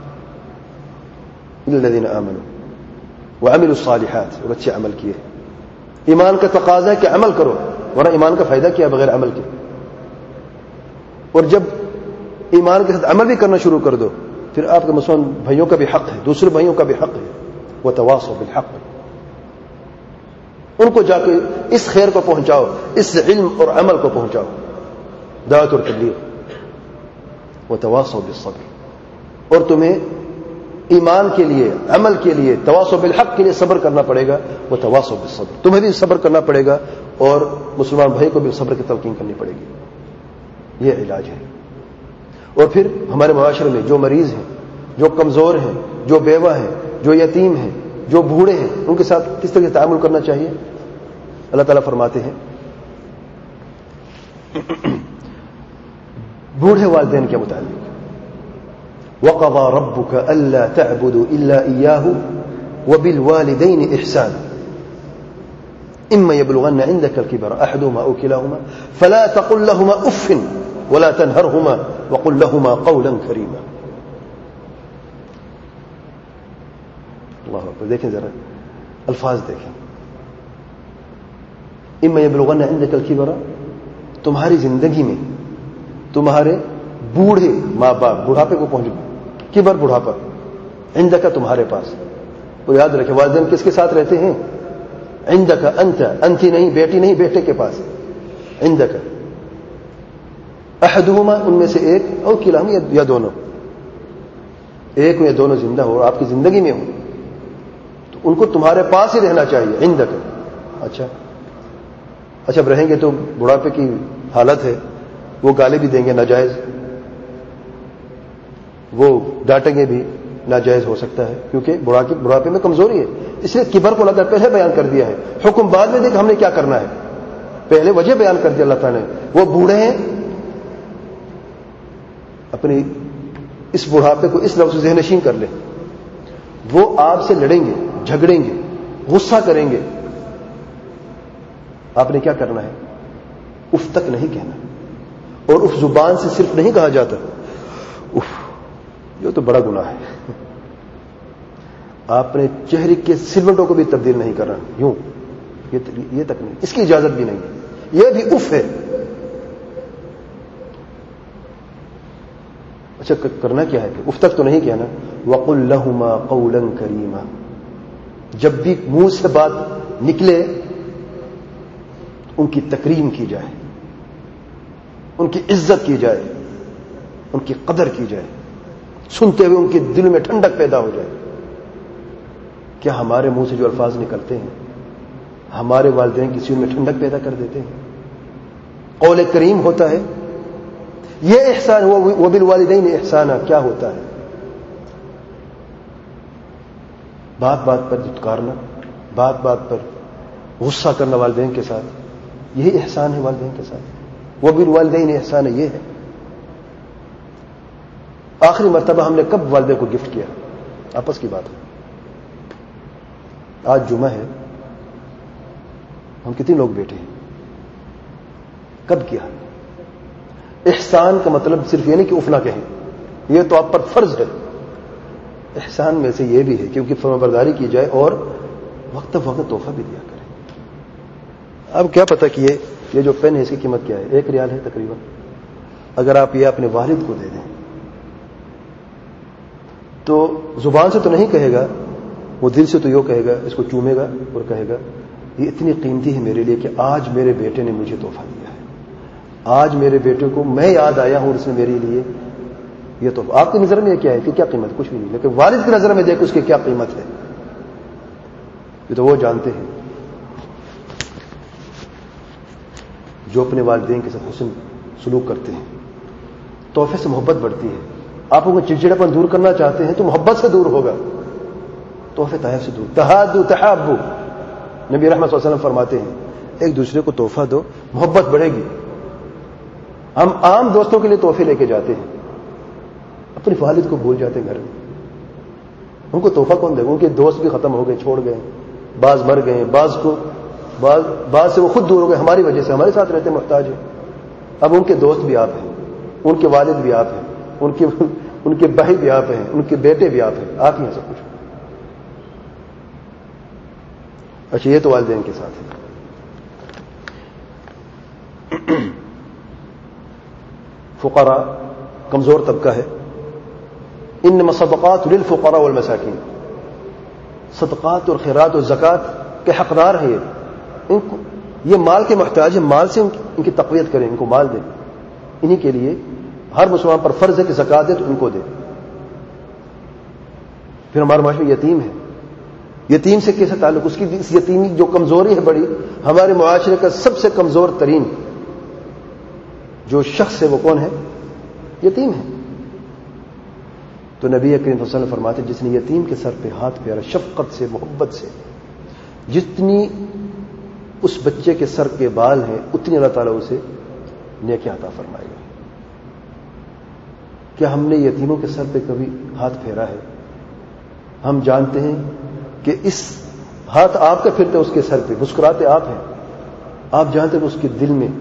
الا الذین آمنوا وعملوا الصالحات، اور اچھے عمل کیے. ایمان کا تقاضا ہے کہ عمل کرو، ورنہ ایمان کا فائدہ کیا بغیر عمل کے. اور جب ایمان کے ساتھ عمل بھی کرنا شروع کر دو پھر آپ کے مسلمان بھائیوں کا بھی حق ہے، دوسرے بھائیوں کا بھی حق ہے. وتواصوا بالحق، ان کو جا کے اس خیر کو پہنچاؤ، اس علم اور عمل کو پہنچاؤ، دعوت اور تبلیغ. وتواصوا بالصبر، اور تمہیں ایمان کے لیے، عمل کے لیے، تواصوا بالحق کے لیے صبر کرنا پڑے گا. وتواصوا بالصبر، تمہیں بھی صبر کرنا پڑے گا اور مسلمان بھائی کو بھی صبر کی تلقین کرنی پڑے گی. یہ علاج ہے. اور پھر ہمارے معاشرے میں جو مریض ہیں، جو کمزور ہیں، جو بیوہ ہیں، جو یتیم ہیں، جو بوڑھے ہیں، ان کے ساتھ کس طرح سے تعامل کرنا چاہیے؟ اللہ تعالیٰ فرماتے ہیں بوڑھے والدین کے متعلق وَقَضَى رَبُّكَ أَلَّا تَعْبُدُوا إِلَّا إِيَّاهُ وَبِالْوَالِدَيْنِ إِحْسَانًا إِمَّا يَبْلُغَنَّ عِندَكَ الْكِبَرَ أَحَدُهُمَا أَوْ كِلَاهُمَا فَلَا تَقُل لَّهُمَا أُفٍّ وَلَا تَنْهَرْهُمَا وَقُل لَّهُمَا قَوْلًا كَرِيمًا. اللہ اکبر. دیکھیں ذرا الفاظ دیکھیں. اما یبلغن عندک الکبر، تمہاری زندگی میں تمہارے بوڑھے ماں باپ بڑھاپے کو پہنچ گئے. کبر بڑھاپا، عندک تمہارے پاس. اور یاد رکھیں والدین کس کے ساتھ رہتے ہیں؟ عندک انت، انتی نہیں، بیٹی نہیں، بیٹے کے پاس. عندک احدہما، ان میں سے ایک، او کلاہما، یا دونوں، ایک یا دونوں زندہ ہو اور آپ کی زندگی میں ہو تو ان کو تمہارے پاس ہی رہنا چاہیے. عندک. اچھا اب رہیں گے تو بڑھاپے کی حالت ہے، وہ گالی بھی دیں گے ناجائز، وہ ڈانٹیں گے بھی ناجائز ہو سکتا ہے، کیونکہ بڑھاپے میں کمزوری ہے. اس لیے کبر کو اللہ تعالیٰ پہلے بیان کر دیا ہے. حکم بعد میں دے کہ ہم نے کیا کرنا ہے، پہلے وجہ بیان کر دیا اللہ تعالیٰ نے. وہ بوڑھے ہیں، اپنی اس بڑھاپے کو اس لفظ ذہن نشین کر لیں. وہ آپ سے لڑیں گے، جھگڑیں گے، غصہ کریں گے. آپ نے کیا کرنا ہے؟ اف تک نہیں کہنا. اور اف زبان سے صرف نہیں کہا جاتا، اف یہ تو بڑا گناہ ہے. آپ نے چہرے کے سلوٹوں کو بھی تبدیل نہیں کرنا یوں، یہ تک نہیں، اس کی اجازت بھی نہیں. یہ بھی اف ہے. اچھا کرنا کیا ہے کہ اف تک تو نہیں کیا نا، وَقُلْ لَهُمَا قَوْلًا كَرِيمًا، جب بھی منہ سے بات نکلے ان کی تکریم کی جائے، ان کی عزت کی جائے، ان کی قدر کی جائے، سنتے ہوئے ان کے دل میں ٹھنڈک پیدا ہو جائے. کیا ہمارے منہ سے جو الفاظ نکلتے ہیں ہمارے والدین کسی ان میں ٹھنڈک پیدا کر دیتے ہیں؟ قول کریم ہوتا ہے یہ احسان. وبالوالدین احسانہ کیا ہوتا ہے؟ بات بات پر دھتکارنا، بات بات پر غصہ کرنا والدین کے ساتھ، یہی احسان ہے والدین کے ساتھ. وبالوالدین احسانہ یہ ہے. آخری مرتبہ ہم نے کب والدے کو گفٹ کیا؟ آپس کی بات ہے. آج جمعہ ہے، ہم کتنے لوگ بیٹھے ہیں؟ کب کیا؟ احسان کا مطلب صرف یہ نہیں کہ اف نہ کہیں، یہ تو آپ پر فرض ہے. احسان میں سے یہ بھی ہے کیونکہ فرمانبرداری کی جائے اور وقت وقت تحفہ بھی دیا کرے. اب کیا پتہ کہ یہ جو پین ہے اس کی قیمت کیا ہے؟ 1 ریال ہے تقریباً. اگر آپ یہ اپنے والد کو دے دیں تو زبان سے تو نہیں کہے گا، وہ دل سے تو یہ کہے گا، اس کو چومے گا اور کہے گا یہ اتنی قیمتی ہے میرے لیے کہ آج میرے بیٹے نے مجھے تحفہ دیا ہے، آج میرے بیٹے کو میں یاد آیا ہوں، اس نے میرے لیے یہ تو. آپ کی نظر میں یہ کیا ہے کہ کیا قیمت؟ کچھ بھی نہیں. لیکن والد کی نظر میں دیکھ اس کی کیا قیمت ہے یہ تو وہ جانتے ہیں. جو اپنے والدین کے ساتھ حسن سلوک کرتے ہیں تحفے سے محبت بڑھتی ہے. آپ کو چڑچڑاپن دور کرنا چاہتے ہیں تو محبت سے دور ہوگا، تحفے تحائف سے دور. تحادوا تحابوا، نبی رحمت صلی اللہ علیہ وسلم فرماتے ہیں ایک دوسرے کو تحفہ دو محبت بڑھے گی. ہم عام دوستوں کے لیے تحفے لے کے جاتے ہیں، اپنے والد کو بھول جاتے ہیں گھر میں. ان کو تحفہ کون دے گا؟ ان کے دوست بھی ختم ہو گئے، چھوڑ گئے، بعض مر گئے، بعض سے وہ خود دور ہو گئے ہماری وجہ سے، ہمارے ساتھ رہتے محتاج ہیں. اب ان کے دوست بھی آپ ہیں، ان کے والد بھی آپ ہیں، ان کے بھائی بھی آپ ہیں، ان کے بیٹے بھی آپ ہیں، آپ ہی ہیں سب کچھ. اچھا یہ تو والدین کے ساتھ ہے. فقراء کمزور طبقہ ہے. انما الصدقات للفقراء والمساکین، صدقات اور خیرات اور زکوٰۃ کے حقدار ہیں یہ مال کے محتاج ہیں. مال سے ان کی تقویت کریں، ان کو مال دیں. انہی کے لیے ہر مسلمان پر فرض ہے کہ زکوٰۃ دے تو ان کو دے. پھر ہمارے معاشرے میں یتیم ہے. یتیم سے کیسا تعلق؟ اس کی اس یتیمی جو کمزوری ہے بڑی، ہمارے معاشرے کا سب سے کمزور ترین جو شخص ہے وہ کون ہے؟ یتیم ہے. تو نبی کریم صلی اللہ علیہ وسلم فرماتے جس نے یتیم کے سر پہ ہاتھ پھیرا شفقت سے، محبت سے، جتنی اس بچے کے سر کے بال ہیں اتنی اللہ تعالیٰ اسے نیکی عطا فرمائے گا. کیا ہم نے یتیموں کے سر پہ کبھی ہاتھ پھیرا ہے؟ ہم جانتے ہیں کہ اس ہاتھ آپ کا پھرتے اس کے سر پہ، مسکراتے آپ ہیں. آپ جانتے ہیں اس کے دل میں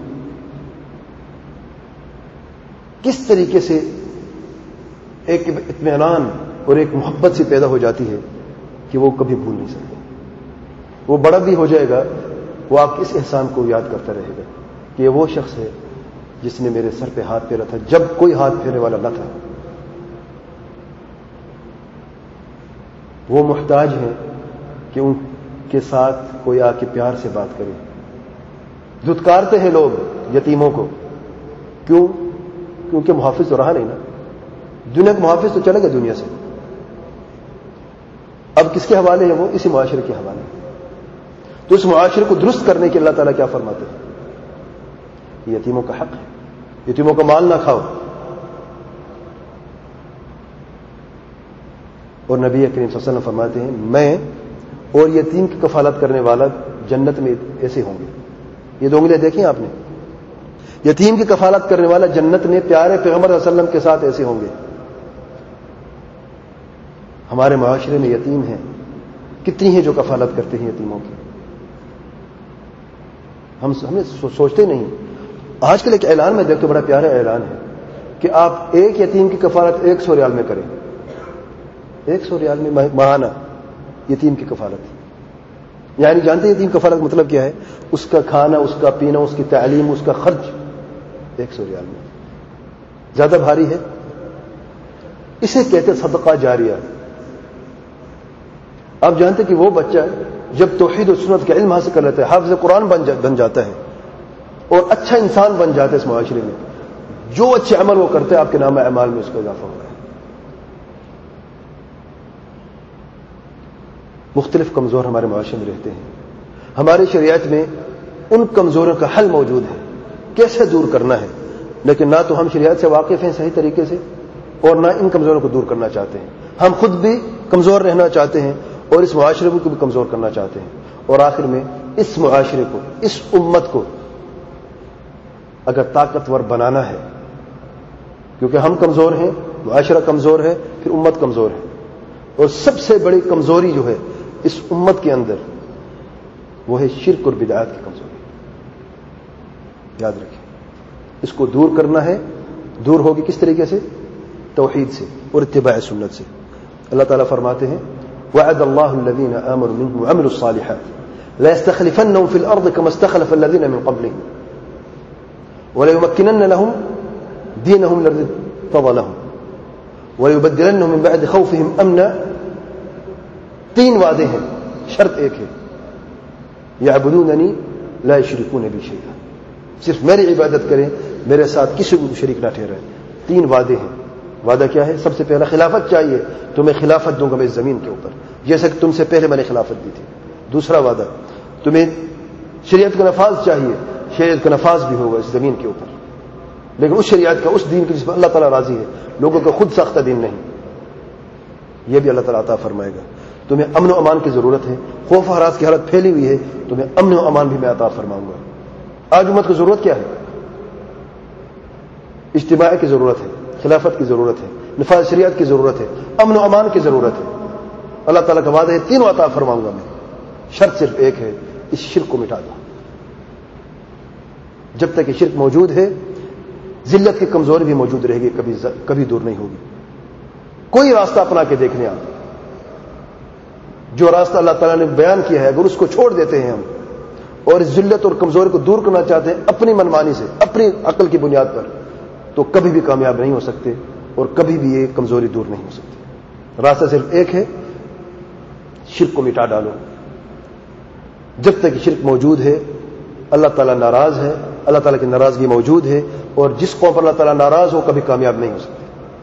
کس طریقے سے ایک اطمینان اور ایک محبت سے پیدا ہو جاتی ہے کہ وہ کبھی بھول نہیں سکتے. وہ بڑا بھی ہو جائے گا، وہ آپ اس احسان کو یاد کرتا رہے گا کہ یہ وہ شخص ہے جس نے میرے سر پہ ہاتھ پھیرا تھا جب کوئی ہاتھ پھیرنے والا نہ تھا. وہ محتاج ہیں کہ ان کے ساتھ کوئی آ کے پیار سے بات کرے. دھتکارتے ہیں لوگ یتیموں کو، کیوں؟ کیونکہ محافظ تو رہا نہیں نا. دنیا کا محافظ تو چلے گا دنیا سے. اب کس کے حوالے ہے؟ وہ اسی معاشرے کے حوالے. تو اس معاشرے کو درست کرنے کے اللہ تعالیٰ کیا فرماتے ہیں؟ یتیموں کا حق ہے، یتیموں کا مال نہ کھاؤ. اور نبی کریم صلی اللہ علیہ وسلم فرماتے ہیں میں اور یتیم کی کفالت کرنے والا جنت میں ایسے ہوں گے. یہ دو انگلیاں دیکھیں آپ نے. یتیم کی کفالت کرنے والا جنت میں پیارے پیغمبر صلی اللہ علیہ وسلم کے ساتھ ایسے ہوں گے. ہمارے معاشرے میں یتیم ہیں کتنی ہیں جو کفالت کرتے ہیں یتیموں کی. ہمیں سوچتے نہیں. آج کل ایک اعلان میں دیکھتے، بڑا پیارا اعلان ہے کہ آپ ایک یتیم کی کفالت 100 ریال میں کریں. 100 ریال میں ماہانہ یتیم کی کفالت. یعنی جانتے یتیم کفالت مطلب کیا ہے؟ اس کا کھانا، اس کا پینا، اس کی تعلیم، اس کا خرچ 100 ریال میں. زیادہ بھاری ہے؟ اسے کہتے ہیں صدقہ جاریہ. آپ جانتے کہ وہ بچہ جب توحید و سنت کا علم حاصل کر لیتا ہے، حافظ قرآن بن جاتا ہے اور اچھا انسان بن جاتا ہے اس معاشرے میں، جو اچھے عمل وہ کرتے ہیں آپ کے نام اعمال میں اس کا اضافہ ہو رہا ہے. مختلف کمزور ہمارے معاشرے میں رہتے ہیں. ہماری شریعت میں ان کمزوروں کا حل موجود ہے، کیسے دور کرنا ہے، لیکن نہ تو ہم شریعت سے واقف ہیں صحیح طریقے سے اور نہ ان کمزوروں کو دور کرنا چاہتے ہیں. ہم خود بھی کمزور رہنا چاہتے ہیں اور اس معاشرے کو بھی کمزور کرنا چاہتے ہیں. اور آخر میں اس معاشرے کو، اس امت کو اگر طاقتور بنانا ہے، کیونکہ ہم کمزور ہیں، معاشرہ کمزور ہے، پھر امت کمزور ہے، اور سب سے بڑی کمزوری جو ہے اس امت کے اندر وہ ہے شرک اور بدعات کی کمزوری. یاد رکھیں، اس کو دور کرنا ہے. دور ہوگی کس طریقے سے؟ توحید سے اور اتباع سنت سے. اللہ تعالیٰ فرماتے ہیں وعد اللہ الذین آمنوا منکم وعملوا الصالحات ليستخلفنهم في الأرض كما استخلف الذين من قبلهم وليمكنن لهم دينهم الذي ارتضى لهم وَلَيُبَدِّلَنَّهُم مِّن بَعْدِ خَوْفِهِمْ أَمْنًا. 3 وعدے ہیں، شرط ایک ہے يَعْبُدُونَنِي لَا يُشْرِكُونَ بِي شَيْئًا، صرف میری عبادت کریں، میرے ساتھ کسی کو شریک نہ ٹھہرائیں. 3 وعدے ہیں. وعدہ کیا ہے؟ سب سے پہلا خلافت چاہیے، تو میں خلافت دوں گا میں اس زمین کے اوپر، جیسا کہ تم سے پہلے میں نے خلافت دی تھی. دوسرا وعدہ، تمہیں شریعت کا نفاذ چاہیے، شریعت کا نفاذ بھی ہوگا اس زمین کے اوپر، لیکن اس شریعت کا، اس دین کی جس پر اللہ تعالیٰ راضی ہے، لوگوں کا خود ساختہ دین نہیں. یہ بھی اللہ تعالیٰ عطا فرمائے گا. تمہیں امن و امان کی ضرورت ہے، خوف و ہراس کی حالت پھیلی ہوئی ہے، تمہیں امن و امان بھی میں عطا فرماؤں گا. آج امت کو ضرورت کیا ہے؟ اجتماع کی ضرورت ہے، خلافت کی ضرورت ہے، نفاذ شریعت کی ضرورت ہے، امن و امان کی ضرورت ہے. اللہ تعالیٰ کا وعدہ ہے 3 عطا فرماؤں گا میں. شرط صرف ایک ہے، اس شرک کو مٹا دو. جب تک یہ شرک موجود ہے ذلت کی کمزوری بھی موجود رہے گی، کبھی دور نہیں ہوگی. کوئی راستہ اپنا کے دیکھنے آپ، جو راستہ اللہ تعالیٰ نے بیان کیا ہے اگر اس کو چھوڑ دیتے ہیں ہم اور اس ذلت اور کمزوری کو دور کرنا چاہتے ہیں اپنی منمانی سے، اپنی عقل کی بنیاد پر، تو کبھی بھی کامیاب نہیں ہو سکتے اور کبھی بھی یہ کمزوری دور نہیں ہو سکتی. راستہ صرف ایک ہے، شرک کو مٹا ڈالو. جب تک شرک موجود ہے اللہ تعالیٰ ناراض ہے، اللہ تعالیٰ کی ناراضگی موجود ہے، اور جس قوم پر اللہ تعالیٰ ناراض ہو کبھی کامیاب نہیں ہو سکتے.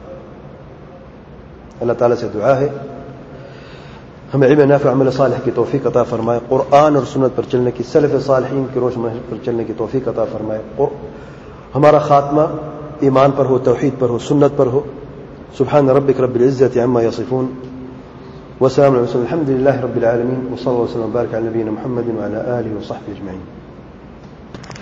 اللہ تعالیٰ سے دعا ہے ہمیں علم نافع عمل صالح کی توفیق عطا فرمائے، قرآن اور سنت پر چلنے کی، سلف صالحین کی روش منہج پر چلنے کی توفیق عطا فرمائے، اور ہمارا خاتمہ ایمان پر ہو، توحید پر ہو، سنت پر ہو. سبحان ربک رب العزة عما یصفون وسلام علی المرسلین الحمد للہ رب العالمین وصلی اللہ وسلم وبارک علی نبینا محمد وعلی آلہ وصحبہ اجمعین.